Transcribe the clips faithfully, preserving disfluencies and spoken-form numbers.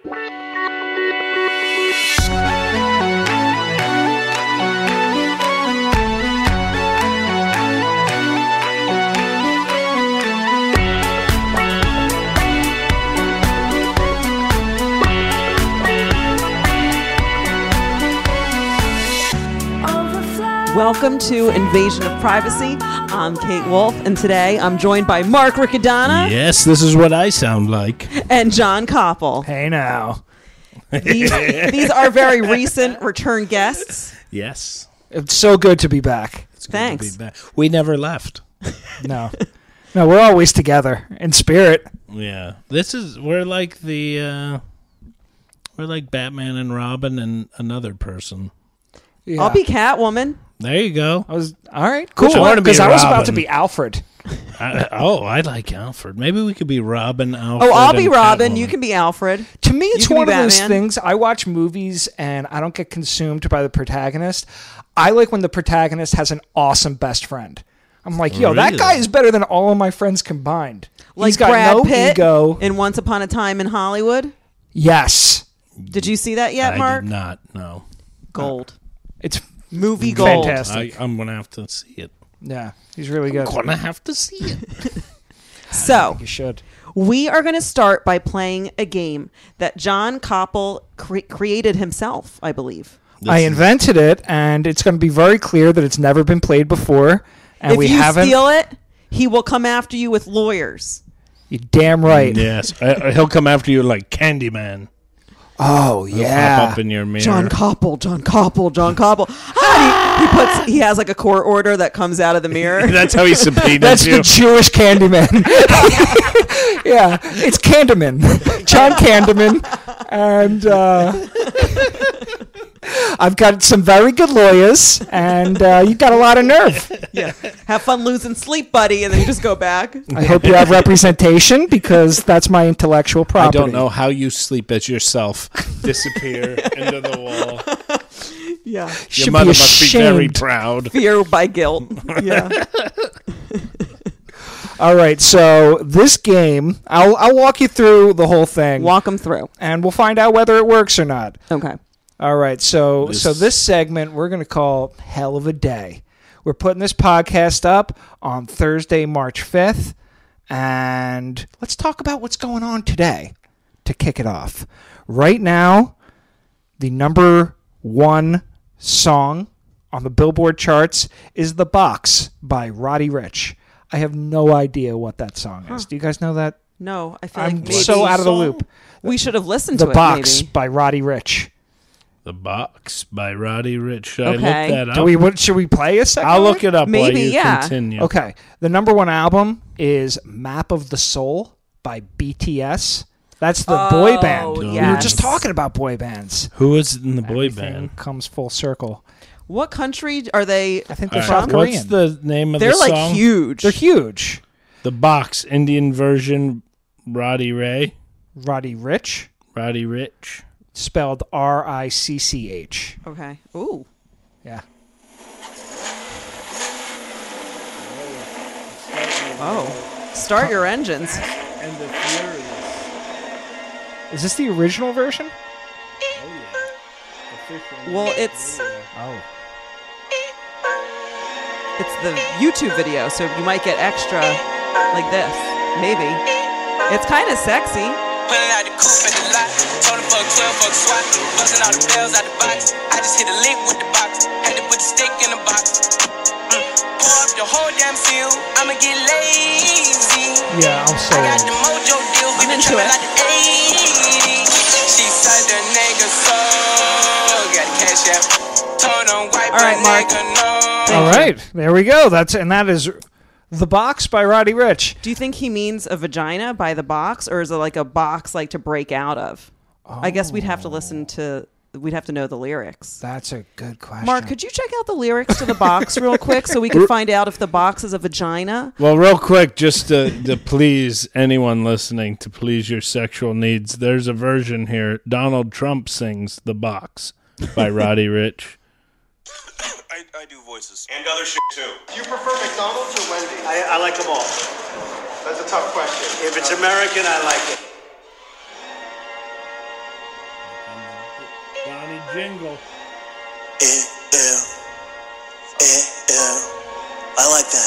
Welcome to Invasion of Privacy. I'm Kate Wolf, and today I'm joined by Mark Riccadonna. Yes, this is what I sound like. And John Koppel. Hey now. These, these are very recent return guests. Yes. It's so good to be back. It's good Thanks. to be back. We never left. No. No, we're always together in spirit. Yeah. This is, we're like the, uh, we're like Batman and Robin and another person. Yeah. I'll be Catwoman. There you go. I was all right. Cool. Which one to be Because I was about Robin? to be Alfred. I, oh, I like Alfred. Maybe we could be Robin, Alfred. Oh, I'll be and Robin. Catwoman. You can be Alfred. To me, it's can one be of those Batman. things. I watch movies and I don't get consumed by the protagonist. I like when the protagonist has an awesome best friend. I'm like, yo, that Really? guy is better than all of my friends combined. Like He's got Brad no Pitt ego. in Once Upon a Time in Hollywood. Yes. Did you see that yet, I Mark? did not, no. Gold. It's Movie gold. fantastic. I, I'm going to have to see it. Yeah, he's really good. I'm going to have to see it. So, You should. we are going to start by playing a game that John Koppel cre- created himself, I believe. I This is- invented it, and it's going to be very clear that it's never been played before, and if we you haven't. steal it, he will come after you with lawyers. You're damn right. Yes. I, he'll come after you like Candyman. Oh He'll yeah. pop up in your mirror. John Koppel, John Koppel, John Koppel. Ah, he, he puts. He has like a court order that comes out of the mirror. That's how he subpoenaed That's you. the Jewish Candyman. Yeah, it's Candyman, John Candyman, and uh, I've got some very good lawyers, and uh, you've got a lot of nerve. Yeah. Have fun losing sleep, buddy, and then you just go back. I hope you have representation because that's my intellectual I property. don't know how you sleep as yourself disappear into the wall. Yeah. Your Should mother be must be very ashamed. proud. Fear by guilt. Yeah. All right, so this game, I'll I'll walk you through the whole thing, Walk them through. and we'll find out whether it works or not. Okay. All right, so This- so this segment we're going to call Hell of a Day. We're putting this podcast up on Thursday, March fifth, and let's talk about what's going on today to kick it off. Right now, the number one song on the Billboard charts is The Box by Roddy Ricch. I have no idea what that song is. Huh. Do you guys know that? No, I feel I'm like maybe so out of the song? loop. we should have listened The to Box it. Maybe. by Roddy Ricch. The Box by Roddy Ricch. Should I Okay. look that up? Do we? What, should we play a second? I'll one? look it up while Maybe, you yeah. continue. Okay. The number one album is Map of the Soul by B T S. That's the boy Oh, band. We were yes. just talking about boy bands. Who is in the boy Everything band? comes full circle. What country are they? I think All they're right, South Korean. What's the name of They're the like song? huge. They're huge. The Box, Indian version, Roddy Ray, Roddy Ricch, Roddy Ricch. spelled R I C C H. Okay. Ooh. Yeah. Oh. Start your engines. And the Furious. Is this the original version? Well, it's Oh. it's the YouTube video, so you might get extra like this. Maybe. It's kind of sexy. Pulling out the coupe at the lot. Told him fuck twelve, fuck SWAT. Busting all the bells out the box. I just hit a lick with the box. Had to put the stick in the box. Mm. Pour up the whole damn seal. I'ma get lazy. Yeah, I'm I so got the mojo deal. We I'm been into trapping it. like the eighties. She said the nigga so. Got the cash out. Told him wipe All right, a Mark. nigga no. All right, there we go. That's and that is The Box by Roddy Ricch. Do you think he means a vagina by the box, or is it like a box like to break out of? I guess we'd have to listen to. We'd have to know the lyrics. That's a good question. Mark, could you check out the lyrics to the box real quick so we can find out if the box is a vagina? Well, real quick, just to, to please anyone listening, to please your sexual needs, there's a version here. Donald Trump sings The Box by Roddy Ricch. I, I do voices. And other shit too. Do you prefer McDonald's or Wendy's? I, I like them all. That's a tough question. If it's American, I like it. jingle. Eh, eh, eh, eh. I like that.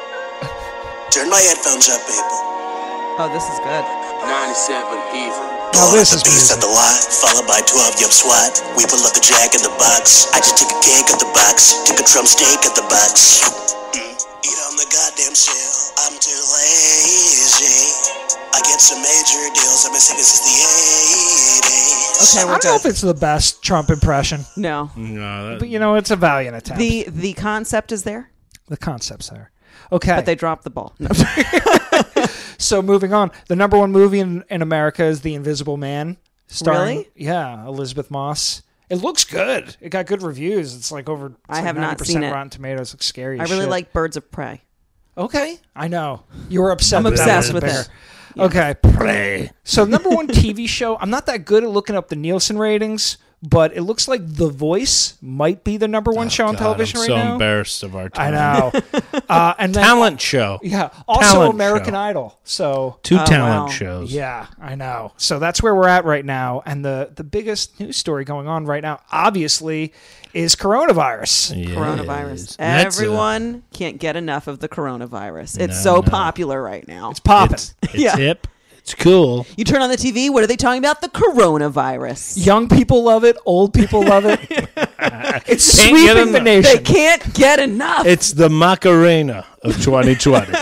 Turn my headphones up, people. Oh, this is good. ninety-seven Easy. Now Pull this out is the beast music. at the lot, followed by twelve yup SWAT. We pull up the jack in the box. I just take a cake at the box. Take a Trump steak at the box. Mm. Eat on the goddamn sale. I'm too lazy. I get some major deals. I've been saving since the eighties. Okay, I we're don't know if good. it's the best Trump impression, No. No, but that, you know, it's a valiant attempt. The the concept is there, The concept's there. Okay. but they dropped the ball. No. So moving on, the number one movie in, in America is The Invisible Man. Starring, Really? Yeah, Elizabeth Moss. It looks good. It got good reviews. It's like over. It's I like have not ninety percent seen it. Rotten Tomatoes. Looks scary. I as really shit. like Birds of Prey. Okay, I know you were upset. I'm that that obsessed wasn't with there. it. Okay, Prey. so number one T V show. I'm not that good at looking up the Nielsen ratings, but it looks like The Voice might be the number one show on God, television I'm right so now. embarrassed of our I time. know. uh, and then, Talent show. yeah, also Talent American show. Idol. So Two Oh, talent wow. shows. yeah, I know. So that's where we're at right now. And the, the biggest news story going on right now, obviously, is coronavirus. Yes. Coronavirus. That's a- Everyone can't get enough of the coronavirus. It's No, so no. popular right now. It's popping. It's, it's Yeah. hip. It's cool. You turn on the T V, what are they talking about? The coronavirus. Young people love it. Old people love it. It's Can't get sweeping the enough. nation. They can't get enough. It's the Macarena of twenty twenty.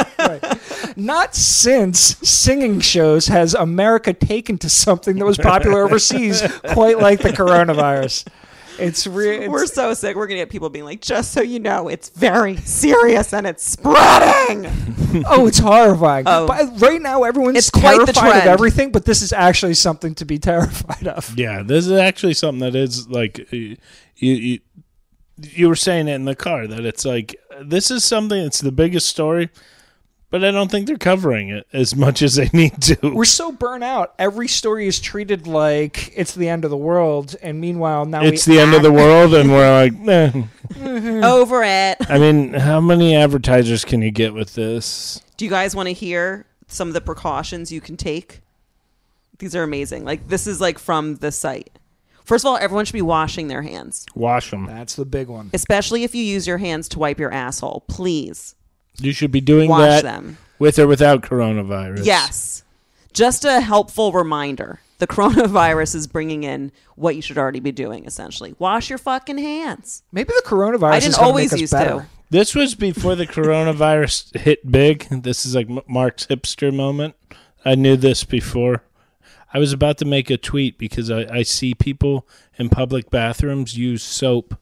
Not since singing shows has America taken to something that was popular overseas quite like the coronavirus. It's real. We're so sick. We're going to get people being like, just so you know, it's very serious and it's spreading. Oh, it's horrifying. Oh. But right now, everyone's It's quite the terrified of trend. everything, but this is actually something to be terrified of. Yeah, this is actually something that is like uh, you you you were saying it in the car that it's like this is something that's the biggest story, but I don't think they're covering it as much as they need to. We're so burnt out. Every story is treated like it's the end of the world, and meanwhile, now It's we the end of the world, and we're like, eh. Over it. I mean, how many advertisers can you get with this? Do you guys want to hear some of the precautions you can take? These are amazing. Like, this is like from the site. First of all, everyone should be washing their hands, Wash them. That's the big one. especially if you use your hands to wipe your asshole. Please You should be doing wash that them. with or without coronavirus. Yes. Just a helpful reminder. The coronavirus is bringing in what you should already be doing, essentially. Wash your fucking hands. Maybe the coronavirus I is didn't going to always make us used better. to. This was before the coronavirus hit big. This is like M- Mark's hipster moment. I knew this before. I was about to make a tweet because I, I see people in public bathrooms use soap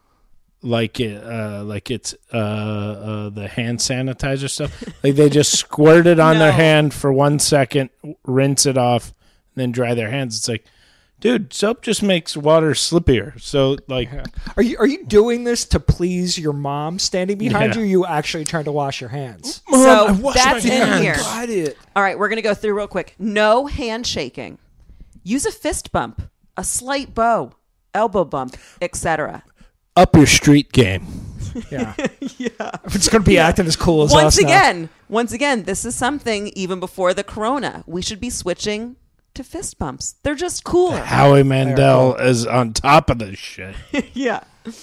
like it, uh, like it's uh, uh, the hand sanitizer stuff. Like they just squirt it on their No. hand for one second, rinse it off, and then dry their hands. It's like, dude, soap just makes water slippier. So like, Are you are you doing this to please your mom standing behind Yeah. you? Or you actually trying to wash your hands? So that's in here. Got it. All right, we're going to go through real quick. No handshaking. Use a fist bump, a slight bow, elbow bump, et cetera. up your street game. Yeah. yeah. It's going to be acting as cool as Once us now. again, once again, this is something even before the corona. We should be switching to fist bumps. They're just cooler. Howie Mandel is on top of this shit. Yeah.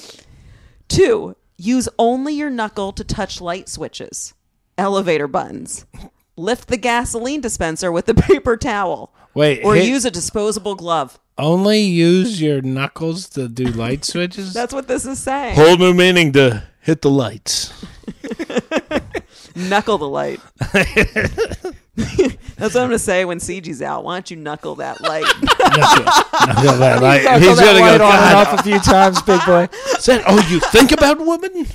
Two, use only your knuckle to touch light switches, elevator buttons. Lift the gasoline dispenser with the paper towel. Wait, Or hit- use a disposable glove. only use your knuckles to do light switches? That's what this is saying. whole new meaning to hit the lights. Knuckle the light. That's what I'm going to say when C G's out. Why don't you knuckle that light? Knuckle, knuckle that light. Knuckle He's that gonna light go, on and God, off a few times, big boy. is that all you think about, woman?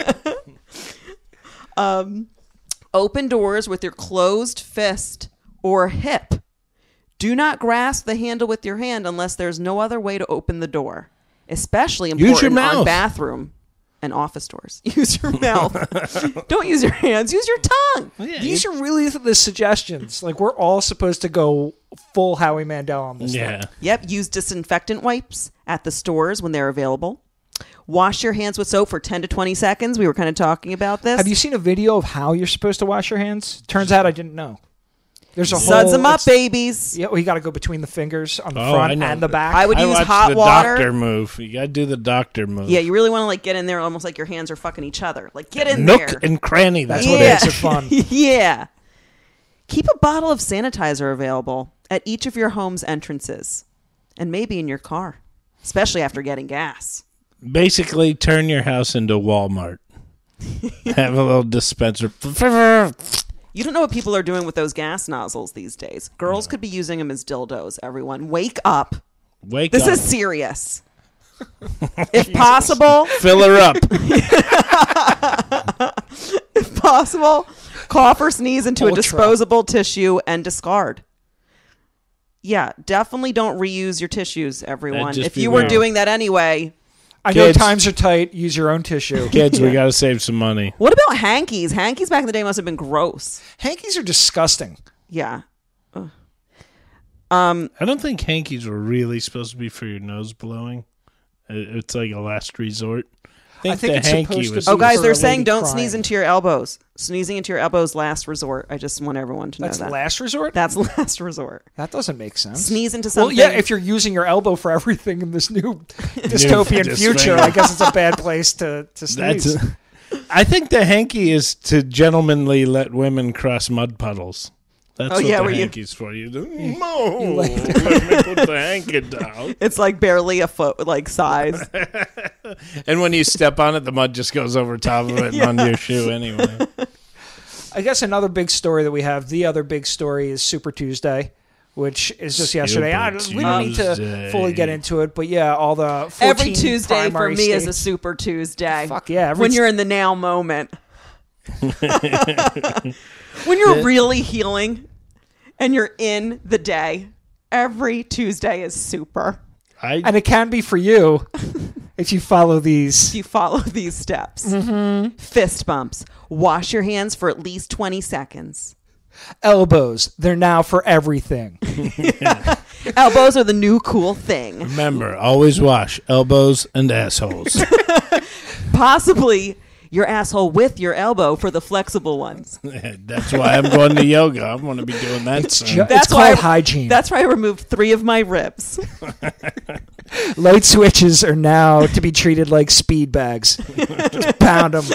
Open doors with your closed fist or hip. Do not grasp the handle with your hand unless there's no other way to open the door. Especially important Use your mouth. on bathroom and office doors. Use your mouth. Don't use your hands. Use your tongue. These are really the suggestions. Like, we're all supposed to go full Howie Mandel on this thing. Yeah. Yep. Use disinfectant wipes at the stores when they're available. Wash your hands with soap for ten to twenty seconds. We were kind of talking about this. Have you seen a video of how you're supposed to wash your hands? Turns out I didn't know. There's a Suds whole. them up, it's- babies. Yeah, well, you got to go between the fingers on the Oh, I front know. and the back. I would I use watched hot the water. doctor move. You got to do the doctor move. Yeah, you really want to like get in there almost like your hands are fucking each other. Like get in Nook there. and cranny. That's That's what Yeah. makes it fun. Yeah. Keep a bottle of sanitizer available at each of your home's entrances and maybe in your car, especially after getting gas. Basically, turn your house into Walmart. Have a little dispenser. You don't know what people are doing with those gas nozzles these days. Girls could be using them as dildos, everyone. Wake up. Wake This up. is serious. If possible, Fill her up. if possible, cough or sneeze into a Ultra. disposable tissue and discard. Yeah, definitely don't reuse your tissues, everyone. just If you were beware. doing that anyway. I know Kids. times are tight. Use your own tissue. Kids, we got to save some money. What about hankies? Hankies back in the day must have been gross. Hankies are disgusting. Yeah. Ugh. I don't think hankies were really supposed to be for your nose blowing. It- It's like a last resort. I think, I think the it's hanky supposed to was. be- Oh, guys, for they're a saying lady don't crying. sneeze into your elbows. Sneezing into your elbows, last resort. I just want everyone to know That's that. last resort. That's last resort. That doesn't make sense. Sneeze into Well, something. yeah, if you're using your elbow for everything in this new dystopian New future, dysphoria. I guess it's a bad place to, to sneeze. That's. I think the hanky is to gentlemanly let women cross mud puddles. That's Oh, what yeah, the where you- hanky's for. You do, no, let me put the hanky down. It's like barely a foot, like size. And when you step on it, the mud just goes over top of it and onto your shoe anyway. I guess another big story that we have, the other big story is Super Tuesday, which is just yesterday. I, Super we don't need to Tuesday. fully get into it, but yeah, all the fourteen Every Tuesday for primary me is a states. super Tuesday. Fuck yeah, every when t- you're in the now moment. When you're really healing and you're in the day, every Tuesday is super. I and it can be for you if you follow these. You follow these steps. Mm-hmm. Fist bumps. Wash your hands for at least twenty seconds. Elbows, they're now for everything. Elbows are the new cool thing. remember always wash elbows and assholes. Possibly your asshole with your elbow for the flexible ones. That's why I'm going to yoga. I'm going to be doing that. soon. ju- That's it's why called I- hygiene. That's why I removed three of my ribs. Light switches are now to be treated like speed bags. Just pound them.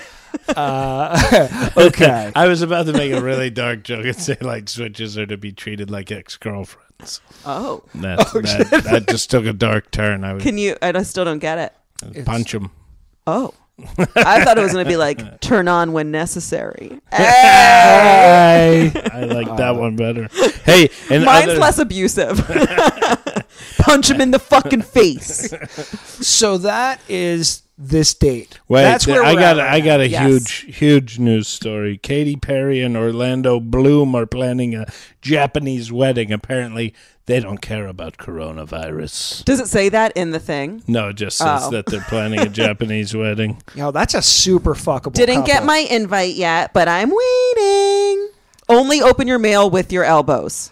Uh, okay. I was about to make a really dark joke and say like switches are to be treated like ex-girlfriends. Oh. That, that, that just took a dark turn. I would Can you? I still don't get it. punch them. Oh. I thought it was going to be like turn on when necessary. Hey. I like that one better. Hey, and Mine's other- less abusive. Punch him in the fucking face. So that is this date. Wait, That's where I we're got at a- right I got a Yes. huge huge news story. Katy Perry and Orlando Bloom are planning a Japanese wedding. Apparently, they don't care about coronavirus. Does it say that in the thing? No, it just says Oh. that they're planning a Japanese wedding. Yo, that's a super fuckable Didn't get couple. my invite yet, but I'm waiting. Only open your mail with your elbows.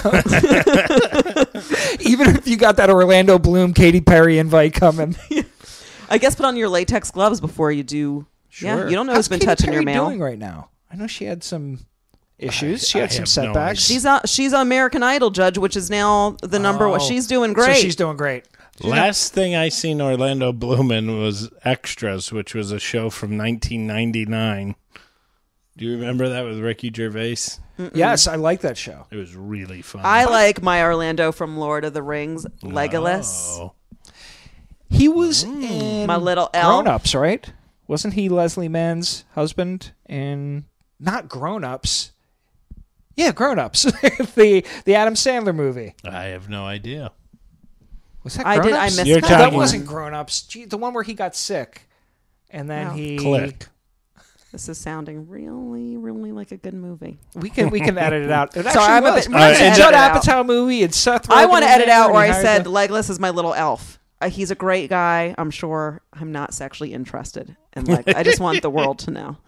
Even if you got that Orlando Bloom, Katy Perry invite coming. I guess put on your latex gloves before you do. Yeah, you don't know How's who's been Katy touching Perry your mail. doing right now? I know she had some issues. she I had some have no setbacks. idea. She's a, she's an American Idol judge, which is now the number one. Oh. She's doing great. So she's doing great. Last thing I seen Orlando Bloom in was Extras, which was a show from nineteen ninety-nine. Do you remember that with Ricky Gervais? Yes, I like that show. It was really fun. I like my Orlando from Lord of the Rings, Legolas. Oh. He was in My little elf. Grown Ups, right? Wasn't he Leslie Mann's husband in not Grown Ups? Yeah, Grown Ups. the the Adam Sandler movie. I have no idea. Was that I Grown did- I Ups? missed You're that. No, that talking- wasn't Grown Ups. Gee, the one where he got sick, and then No. he Click. This is sounding really, really like a good movie. We can we can edit it out. It actually I'm a was. bit- we're gonna It's edit a Judd it out. Apatow movie. It's Seth. I Rogen want to in edit there, out and where he I hired said the- Legolas is my little elf. Uh, he's a great guy. I'm sure I'm not sexually interested. And like, I just want the world to know.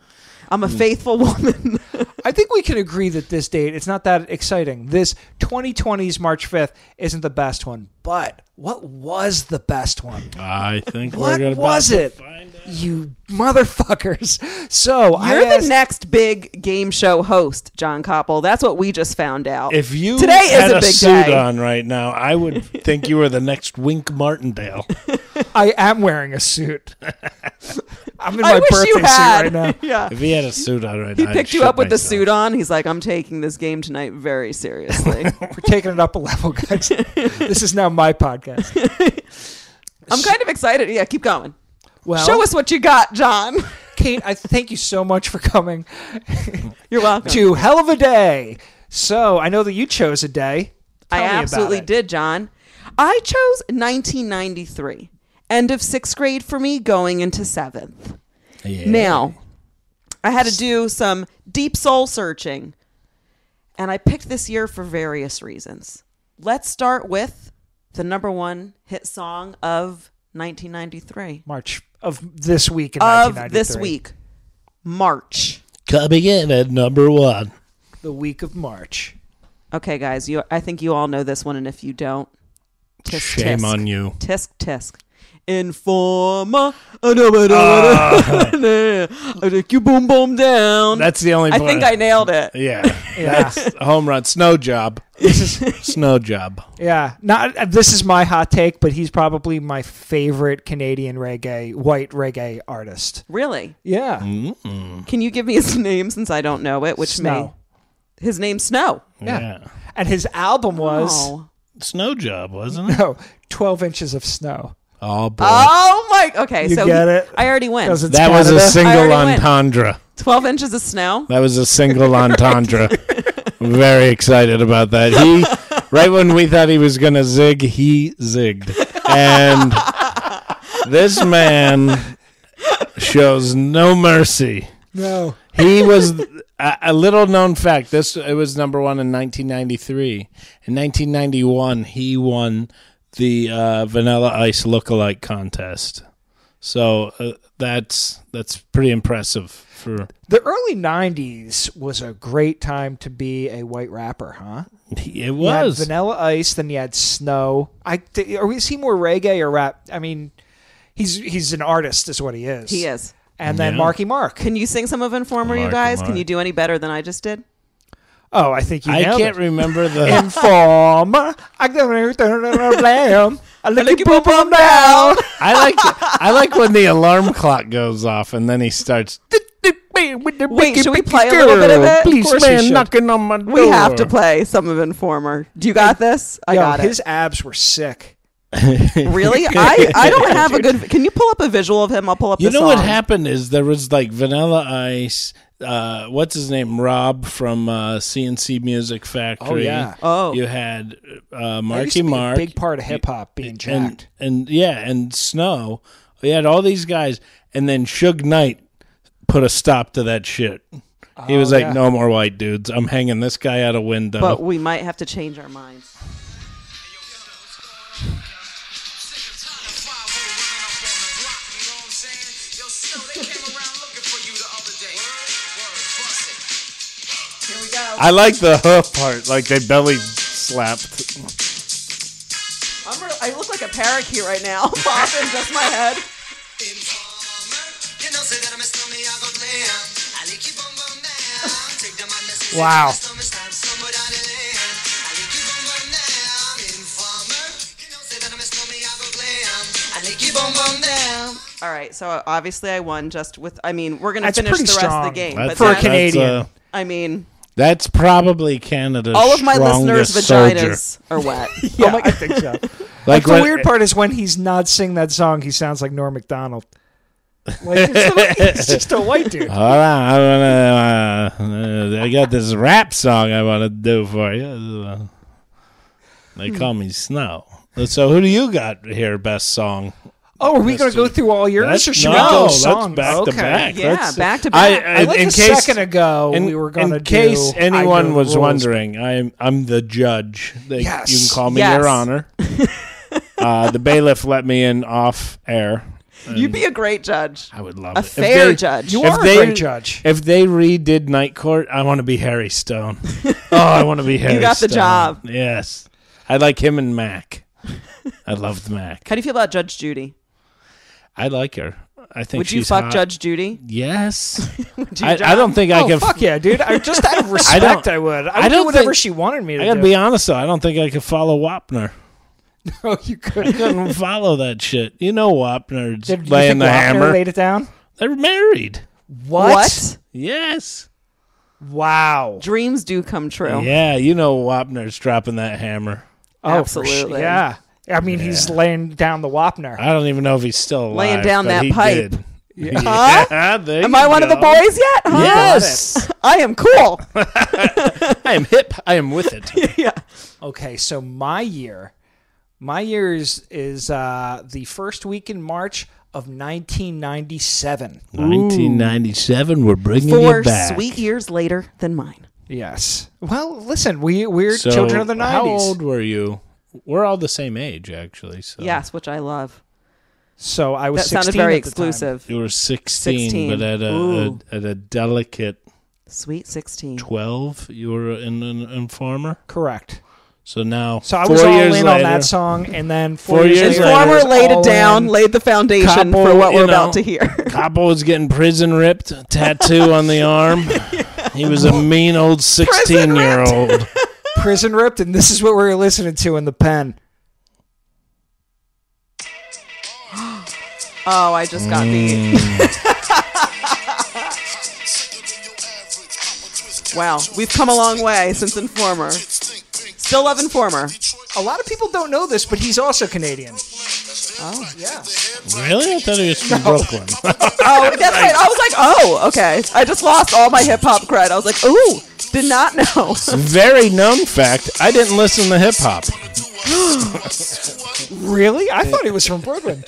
I'm a faithful woman. I think we can agree that this date, it's not that exciting. This twenty twenty's March fifth isn't the best one, but what was the best one? I think What we're gonna was about to it? find out. You motherfuckers. So I You're the asked, next big game show host, John Koppel. That's what we just found out. If you Today is had a a, big suit day. on right now, I would think you were the next Wink Martindale. I am wearing a suit. I'm in I my wish birthday you had. suit right now. Yeah. If he had a suit on right He now, I'd picked you shit up with the myself. suit on. He's like, I'm taking this game tonight very seriously. We're taking it up a level, guys. This is now my podcast. I'm kind of excited. Yeah, keep going. Well, Show us what you got, John. Kate, I thank you so much for coming You're welcome. to Hell of a Day. So I know that you chose a day. Tell I me about absolutely it. did, John. I chose nineteen ninety-three. End of sixth grade for me, going into seventh. Yeah. Now, I had to do some deep soul searching, and I picked this year for various reasons. Let's start with the number one hit song of nineteen ninety-three. March of this week in Of nineteen ninety-three. this week, March. Coming in at number one. The week of March. Okay, guys, you. I think you all know this one, and if you don't, tisk, Shame tisk. on you. Tisk tisk. Informer. I take you boom boom down. That's the only I part. think I nailed it. Yeah. Yeah. That's a home run. Snow job. Snow job. Yeah. Not uh, this is my hot take, but he's probably my favorite Canadian reggae, white reggae artist. Really? Yeah. Mm-mm. Can you give me his name since I don't know it? Which Snow. may his name's Snow. Yeah. Yeah. And his album was Oh, Snow job, wasn't it? no, twelve inches of snow. Oh, boy. oh my. Okay, You so get it? I already win. 'Cause it's that was a Canada. I single already win. entendre. Twelve inches of snow. That was a single entendre. Very excited about that. He, right when we thought he was going to zig, he zigged. And this man shows no mercy. No. He was a, a little known fact. This it was number one in nineteen ninety-three. In nineteen ninety-one, he won the uh, Vanilla Ice lookalike contest. So uh, that's that's pretty impressive for. The early nineties was a great time to be a white rapper, huh? It You had was. Vanilla Ice, then you had Snow. I th- are we is he more reggae or rap? I mean, he's he's an artist, is what he is. He is. And then Yeah. Marky Mark. Can you sing some of Informer, you Marky guys? Mark. Can you do any better than I just did? Oh, I think you I nailed can't it. remember the. Informer. I don't blam. I Lick lick your your boom boom boom down. I like I like when the alarm clock goes off and then he starts. Wait, should we play a little bit of it? Of course we Policeman should. knocking on my door. We have to play some of Informer. Do you got this? I Yo, got his it. abs were sick. Really? I, I don't have a good. Can you pull up a visual of him? I'll pull up. You the know what song. happened is there was like Vanilla Ice. Uh, what's his name? Rob from uh, C N C Music Factory. Oh, yeah. Oh. You had uh, That used Marky to be Mark. a big part of hip hop being and, jacked. and yeah, and Snow. We had all these guys, and then Suge Knight put a stop to that shit. He was Oh, like, yeah. "No more white dudes. I'm hanging this guy out a window." But we might have to change our minds. Here we go. I like the hoof part, like they belly slapped. I'm re- I look like a parakeet right now. Popping just my head. Wow. All right, so obviously I won just with. I mean, we're gonna That's finish pretty the rest of strong. the game, That's, but For a that's, Canadian. That's, uh, I mean, that's probably Canada's all of my listeners' strongest vaginas soldier. are wet. Yeah, Oh my I think so. Like the when- weird part is when he's not singing that song, he sounds like Norm Macdonald. Like, it's just a white dude. Hold on, I wanna. Uh, uh, I got this rap song I want to do for you. Uh, They call me Snow. So who do you got here? Best song? Oh, are we going to go That's- through all yours, That's, or should no, we go that's songs? back okay. to back. Yeah, That's- back to I, back. I like in a case, second ago in, we were going to in case do I anyone Know was the Rules. wondering, I'm I'm the judge. They, Yes. You can call me Yes. Your Honor. uh, the bailiff let me in off air. You'd be a great judge. I would love A it. If fair they- judge. You if are they- a great judge. If they redid Night Court, I want to be Harry Stone. Oh, I want to be Harry got the Stone. job. Yes. I like him and Mac. I loved Mac. How do you feel about Judge Judy? I like her. I think Would you she's fuck hot. Judge Judy? Yes. Would you, I, John? I don't think I Oh, can. fuck yeah, dude. I just out of respect, don't- I, would. I I would do don't whatever think- she wanted me to I got to do. be honest though. I don't think I could follow Wapner. Oh, you I could. couldn't follow that shit. You know Wapner's Did you laying think the Wapner hammer. laid it down? They're married. What? Yes. Wow. Dreams do come true. Yeah, you know Wapner's dropping that hammer. Oh, for Absolutely. sure. Yeah. I mean, he's laying down the Wapner. I don't even know if he's still alive. Laying down but that he pipe. did. Huh? Yeah, there Am you I one of the go. boys yet? Huh? Yes. I am cool. I am hip. I am with it. Yeah. Okay, so my year, my year is, is uh, the first week in March of nineteen ninety-seven. nineteen ninety-seven, we're bringing Four you back. sweet years later than mine. Yes. Well, listen, we we're So, children of the nineties. how old were you? We're all the same age, actually. So Yes, which I love. So I was That sounded sixteen very at the time. exclusive. you were sixteen, sixteen. but at a, a Ooh. at a delicate Sweet sixteen. twelve, you were an, an informer. Correct. So now, So I four was all years in later, on that song, and then four, Four years, years later, later, I Informer was laid it all down, in. laid the foundation Couple, for what you we're know, about to hear. Coppo was getting prison ripped, tattoo on the arm. He was a mean old sixteen-year-old. Prison ripped, and this is what we were listening to in the pen. Oh, I just got beat. Wow, we've come a long way since Informer. Still love Informer. A lot of people don't know this, but he's also Canadian. Oh, Yeah. Really? I thought he was from Brooklyn. oh, that's right. I was like, oh, okay. I just lost all my hip hop cred. I was like, ooh, did not know. Very known fact. I didn't listen to hip hop. Really? I thought he was from Brooklyn.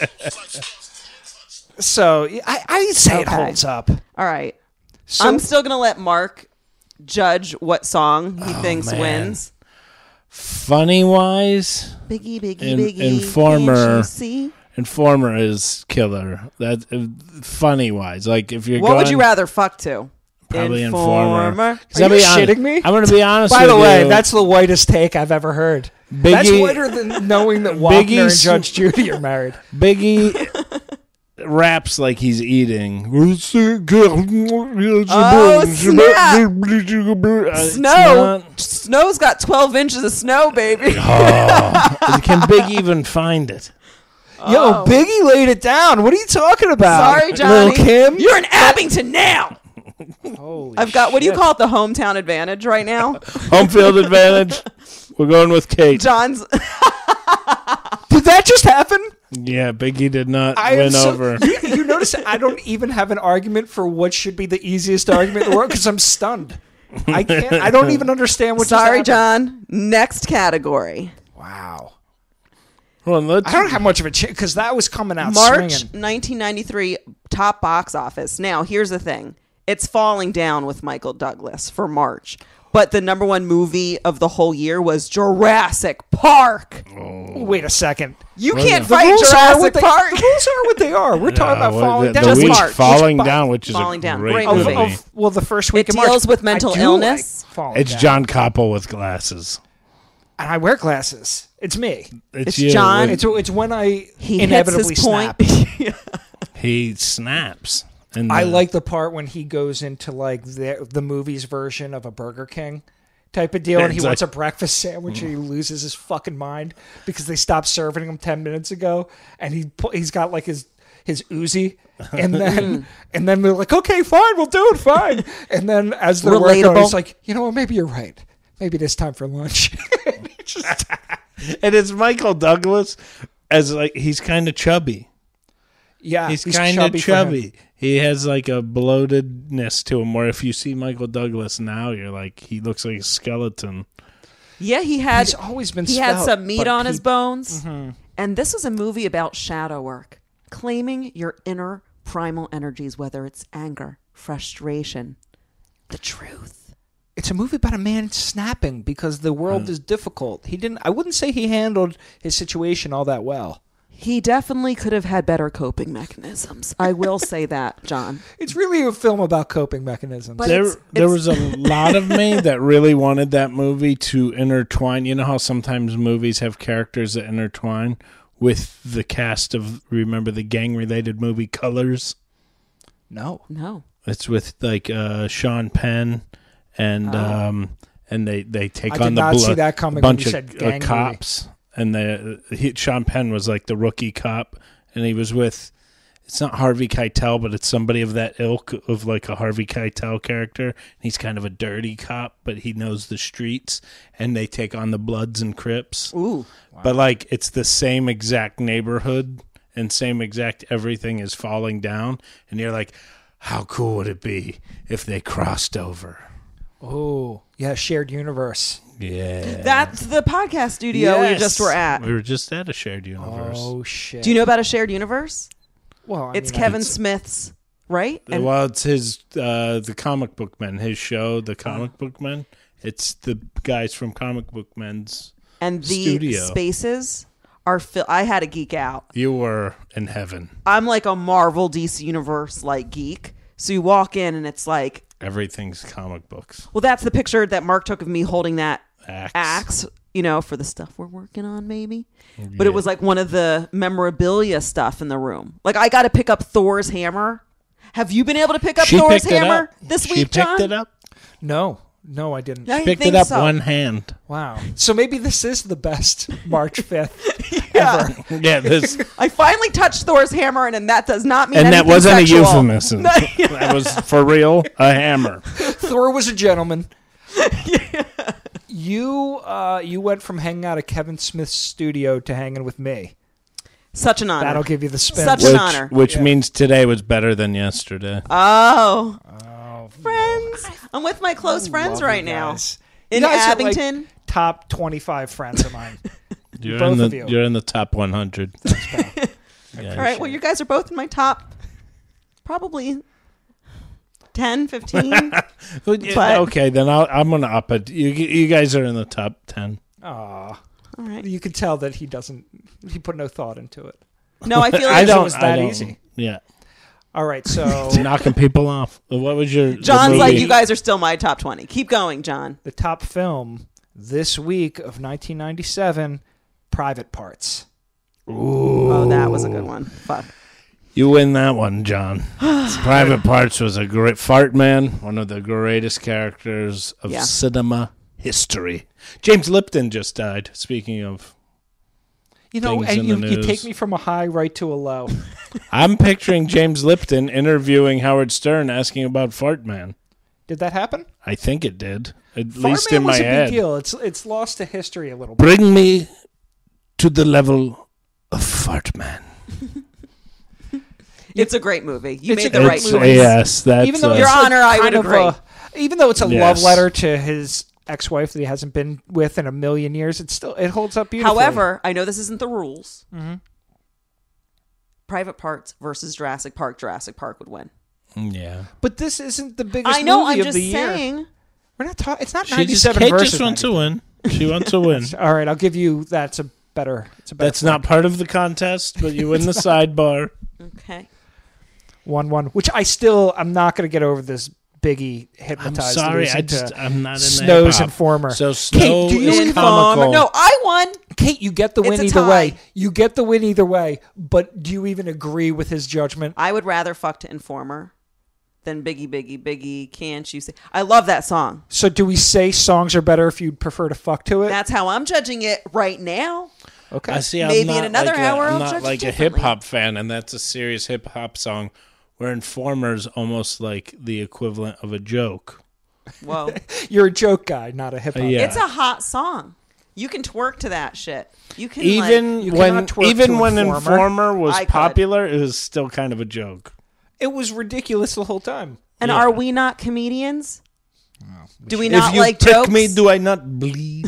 So I, I'd say it Okay. holds up. All right. So, I'm still gonna let Mark judge what song he thinks man. wins. Funny wise, Biggie, Biggie, In- Biggie. Informer. Can't you see? Informer is killer. That uh, funny wise, like if you're What going, would you rather fuck to? Probably Informer. 'Cause Are I'll you be honest- shitting me? I'm going to be honest. by with the way, you. that's the whitest take I've ever heard. That's Biggie- whiter than knowing that Wapner and Biggie's- Judge Judy are married. Biggie raps like he's eating. Oh, snap. Uh, it's Snow. not- Snow's got twelve inches of snow, baby. Oh, can Big even find it? Yo, Biggie laid it down. What are you talking about? Sorry, Johnny. Lil' Kim? You're in Abington now. Holy I've got, what do you shit. call it, the hometown advantage right now? Home field advantage. We're going with Kate. John's. Did that just happen? Yeah, Biggie did not I am win so- over. You, you notice that I don't even have an argument for what should be the easiest argument in the world because I'm stunned. I can't. I don't even understand what. just Sorry, happened. John. Next category. Wow. Hold on, let's, I don't have much of a chance because that was coming out March swinging. nineteen ninety-three top box office. Now, here's the thing. It's falling down with Michael Douglas for March. But the number one movie of the whole year was Jurassic Park. Wait a second. You Well, can't the fight rules are Jurassic what they, Park. The rules are what they are. We're talking Yeah, about well, falling the, down. The Just week March. falling Which- down, which is Falling a Down. great, Great Of, movie. movie. of, well, the first week It of March. deals with mental I do illness. like Falling It's Down. John Koppel with glasses. And I wear glasses. It's me. It's you. John. It's it's when I He inevitably hits his point. snap. He snaps. And I the- like the part when he goes into like the the movie's version of a Burger King type of deal, and he It's wants like- a breakfast sandwich, and he loses his fucking mind because they stopped serving him ten minutes ago, and he pu- he's got like his his Uzi, and then and then they're like, okay, fine, we'll do it, fine, and then as they're working, on it, Relatable. he's like, you know what, maybe you're right, maybe it is time for lunch. Just- and it's Michael Douglas as like he's kind of chubby. yeah, He's, kind of chubby for him. chubby. He has like a bloatedness to him. Where if you see Michael Douglas now, you're like he looks like a skeleton. Yeah, he had He's always been. he had svelte, some meat but on he- his bones. And this was a movie about shadow work, claiming your inner primal energies, whether it's anger, frustration, the truth. It's a movie about a man snapping because the world is difficult. He didn't. I wouldn't say he handled his situation all that well. He definitely could have had better coping mechanisms. I will say that, John. It's really a film about coping mechanisms. But There, it's- there it's- was a lot of me that really wanted that movie to intertwine. You know how sometimes movies have characters that intertwine with the cast of, remember the gang-related movie Colors? no. No. It's with like uh, Sean Penn, and Oh. um, and they, they take I did on the not see blood, that coming when bunch you of said uh, gang movie. cops, and the he, Sean Penn was like the rookie cop, and he was with. It's not Harvey Keitel, but it's somebody of that ilk of like a Harvey Keitel character. He's kind of a dirty cop, but he knows the streets, and they take on the Bloods and Crips. Ooh. But like it's the same exact neighborhood and same exact everything is falling down, and you're like, how cool would it be if they crossed over? Oh, yeah, shared universe. Yeah, That's the podcast studio we Yes. just were at. we were just at a shared universe. Oh, shit. Do you know about a shared universe? Well, I It's mean, Kevin I- Smith's, right? And Well, it's his uh, the Comic Book Men, his show, the Comic Book Men. It's the guys from Comic Book Men's. and the studio. spaces are fil- I had to geek out. You were in heaven. I'm like a Marvel D C Universe like geek. So you walk in and it's like, Everything's comic books. well, that's the picture that Mark took of me holding that Axe. axe, you know, for the stuff we're working on, maybe. But it was like one of the memorabilia stuff in the room. Like I got to pick up Thor's hammer. Have you been able to pick up She Thor's picked it hammer up. this She week, picked John? it up. No, no, I didn't. I Picked think it up so. one hand. Wow. So maybe this is the best March fifth Yeah. ever. Yeah, this. I finally touched Thor's hammer, and, and that does not mean And that anything wasn't sexual. a euphemism. That was for real a hammer. Thor was a gentleman. You uh, you went from hanging out at Kevin Smith's studio to hanging with me. Such an honor. That'll give you the spin. Such an Which, honor. which Yeah. means today was better than yesterday. Oh, Oh, friends! I'm with my close friends love right you now guys. in You guys are, like, Abington. top twenty-five friends of mine. You're both in the of you. you're in the top one hundred. Yeah, All right. Well, you guys are both in my top, probably ten, fifteen. Well, yeah, But- okay, then I'll, I'm gonna up it. You you guys are in the top ten. Aw. All right. You can tell that he doesn't. He put no thought into it. No, I feel I like it don't. was I that don't- easy. Yeah, All right, so knocking people off. What was your? the John's like, movie? you guys are still my top twenty. Keep going, John. the top film this week of nineteen ninety-seven, Private Parts. Oh, that was a good one. Fuck. You win that one, John. Private Parts was a great fart man, one of the greatest characters of Yeah. cinema history. James Lipton just died. Speaking of, You know, Things and in you, the you news. take me from a high right to a low. I'm picturing James Lipton interviewing Howard Stern, asking about Fart Man. Did that happen? I think it did, at Fart least Man in my was a head. big deal. It's it's lost to history a little bit. Bring me to the level of Fart Man. It's a great movie. You It's made a the right great choice. movie. Yes, that's Even though uh, it's Your like Honor, I kind would of agree. a- even though it's a Yes. love letter to his ex-wife that he hasn't been with in a million years, it still it holds up beautifully. However, I know this isn't the rules. Private Parts versus Jurassic Park. Jurassic Park would win. yeah. but this isn't the biggest I know. movie I'm of just the year. saying. We're not talking. It's not She just, ninety-seven Kate versus just wants to ninety. win. She wants to win. All right, I'll give you that's a better. It's a better. That's not part of the contest, but you win the sidebar. Okay. one one. Which I still I'm not going to get over this Biggie I'm hypnotized. sorry, losing I to just I'm not in the Snow's hip-hop. Informer. So Kate, Snow do you is inform- comical. No, I won. Kate, you get the It's win a either tie. way. You get the win either way. But do you even agree with his judgment? I would rather fuck to Informer than Biggie, Biggie, Biggie. Can't you say? I love that song. So do we say songs are better if you'd prefer to fuck to it? That's how I'm judging it right now. okay. I see. I'm Maybe not in another like hour a, I'm I'll not judge it like a differently. hip hop fan, and that's a serious hip hop song. Where Informer's almost like the equivalent of a joke. Whoa. You're a joke guy, not a hip hop. Uh, yeah. It's a hot song. You can twerk to that shit. You can Even like, you when cannot twerk even to when Informer. Informer was I could. popular, it was still kind of a joke. It was ridiculous the whole time. and yeah. are we not comedians? Do we If not you like prick jokes? me, do I not bleed?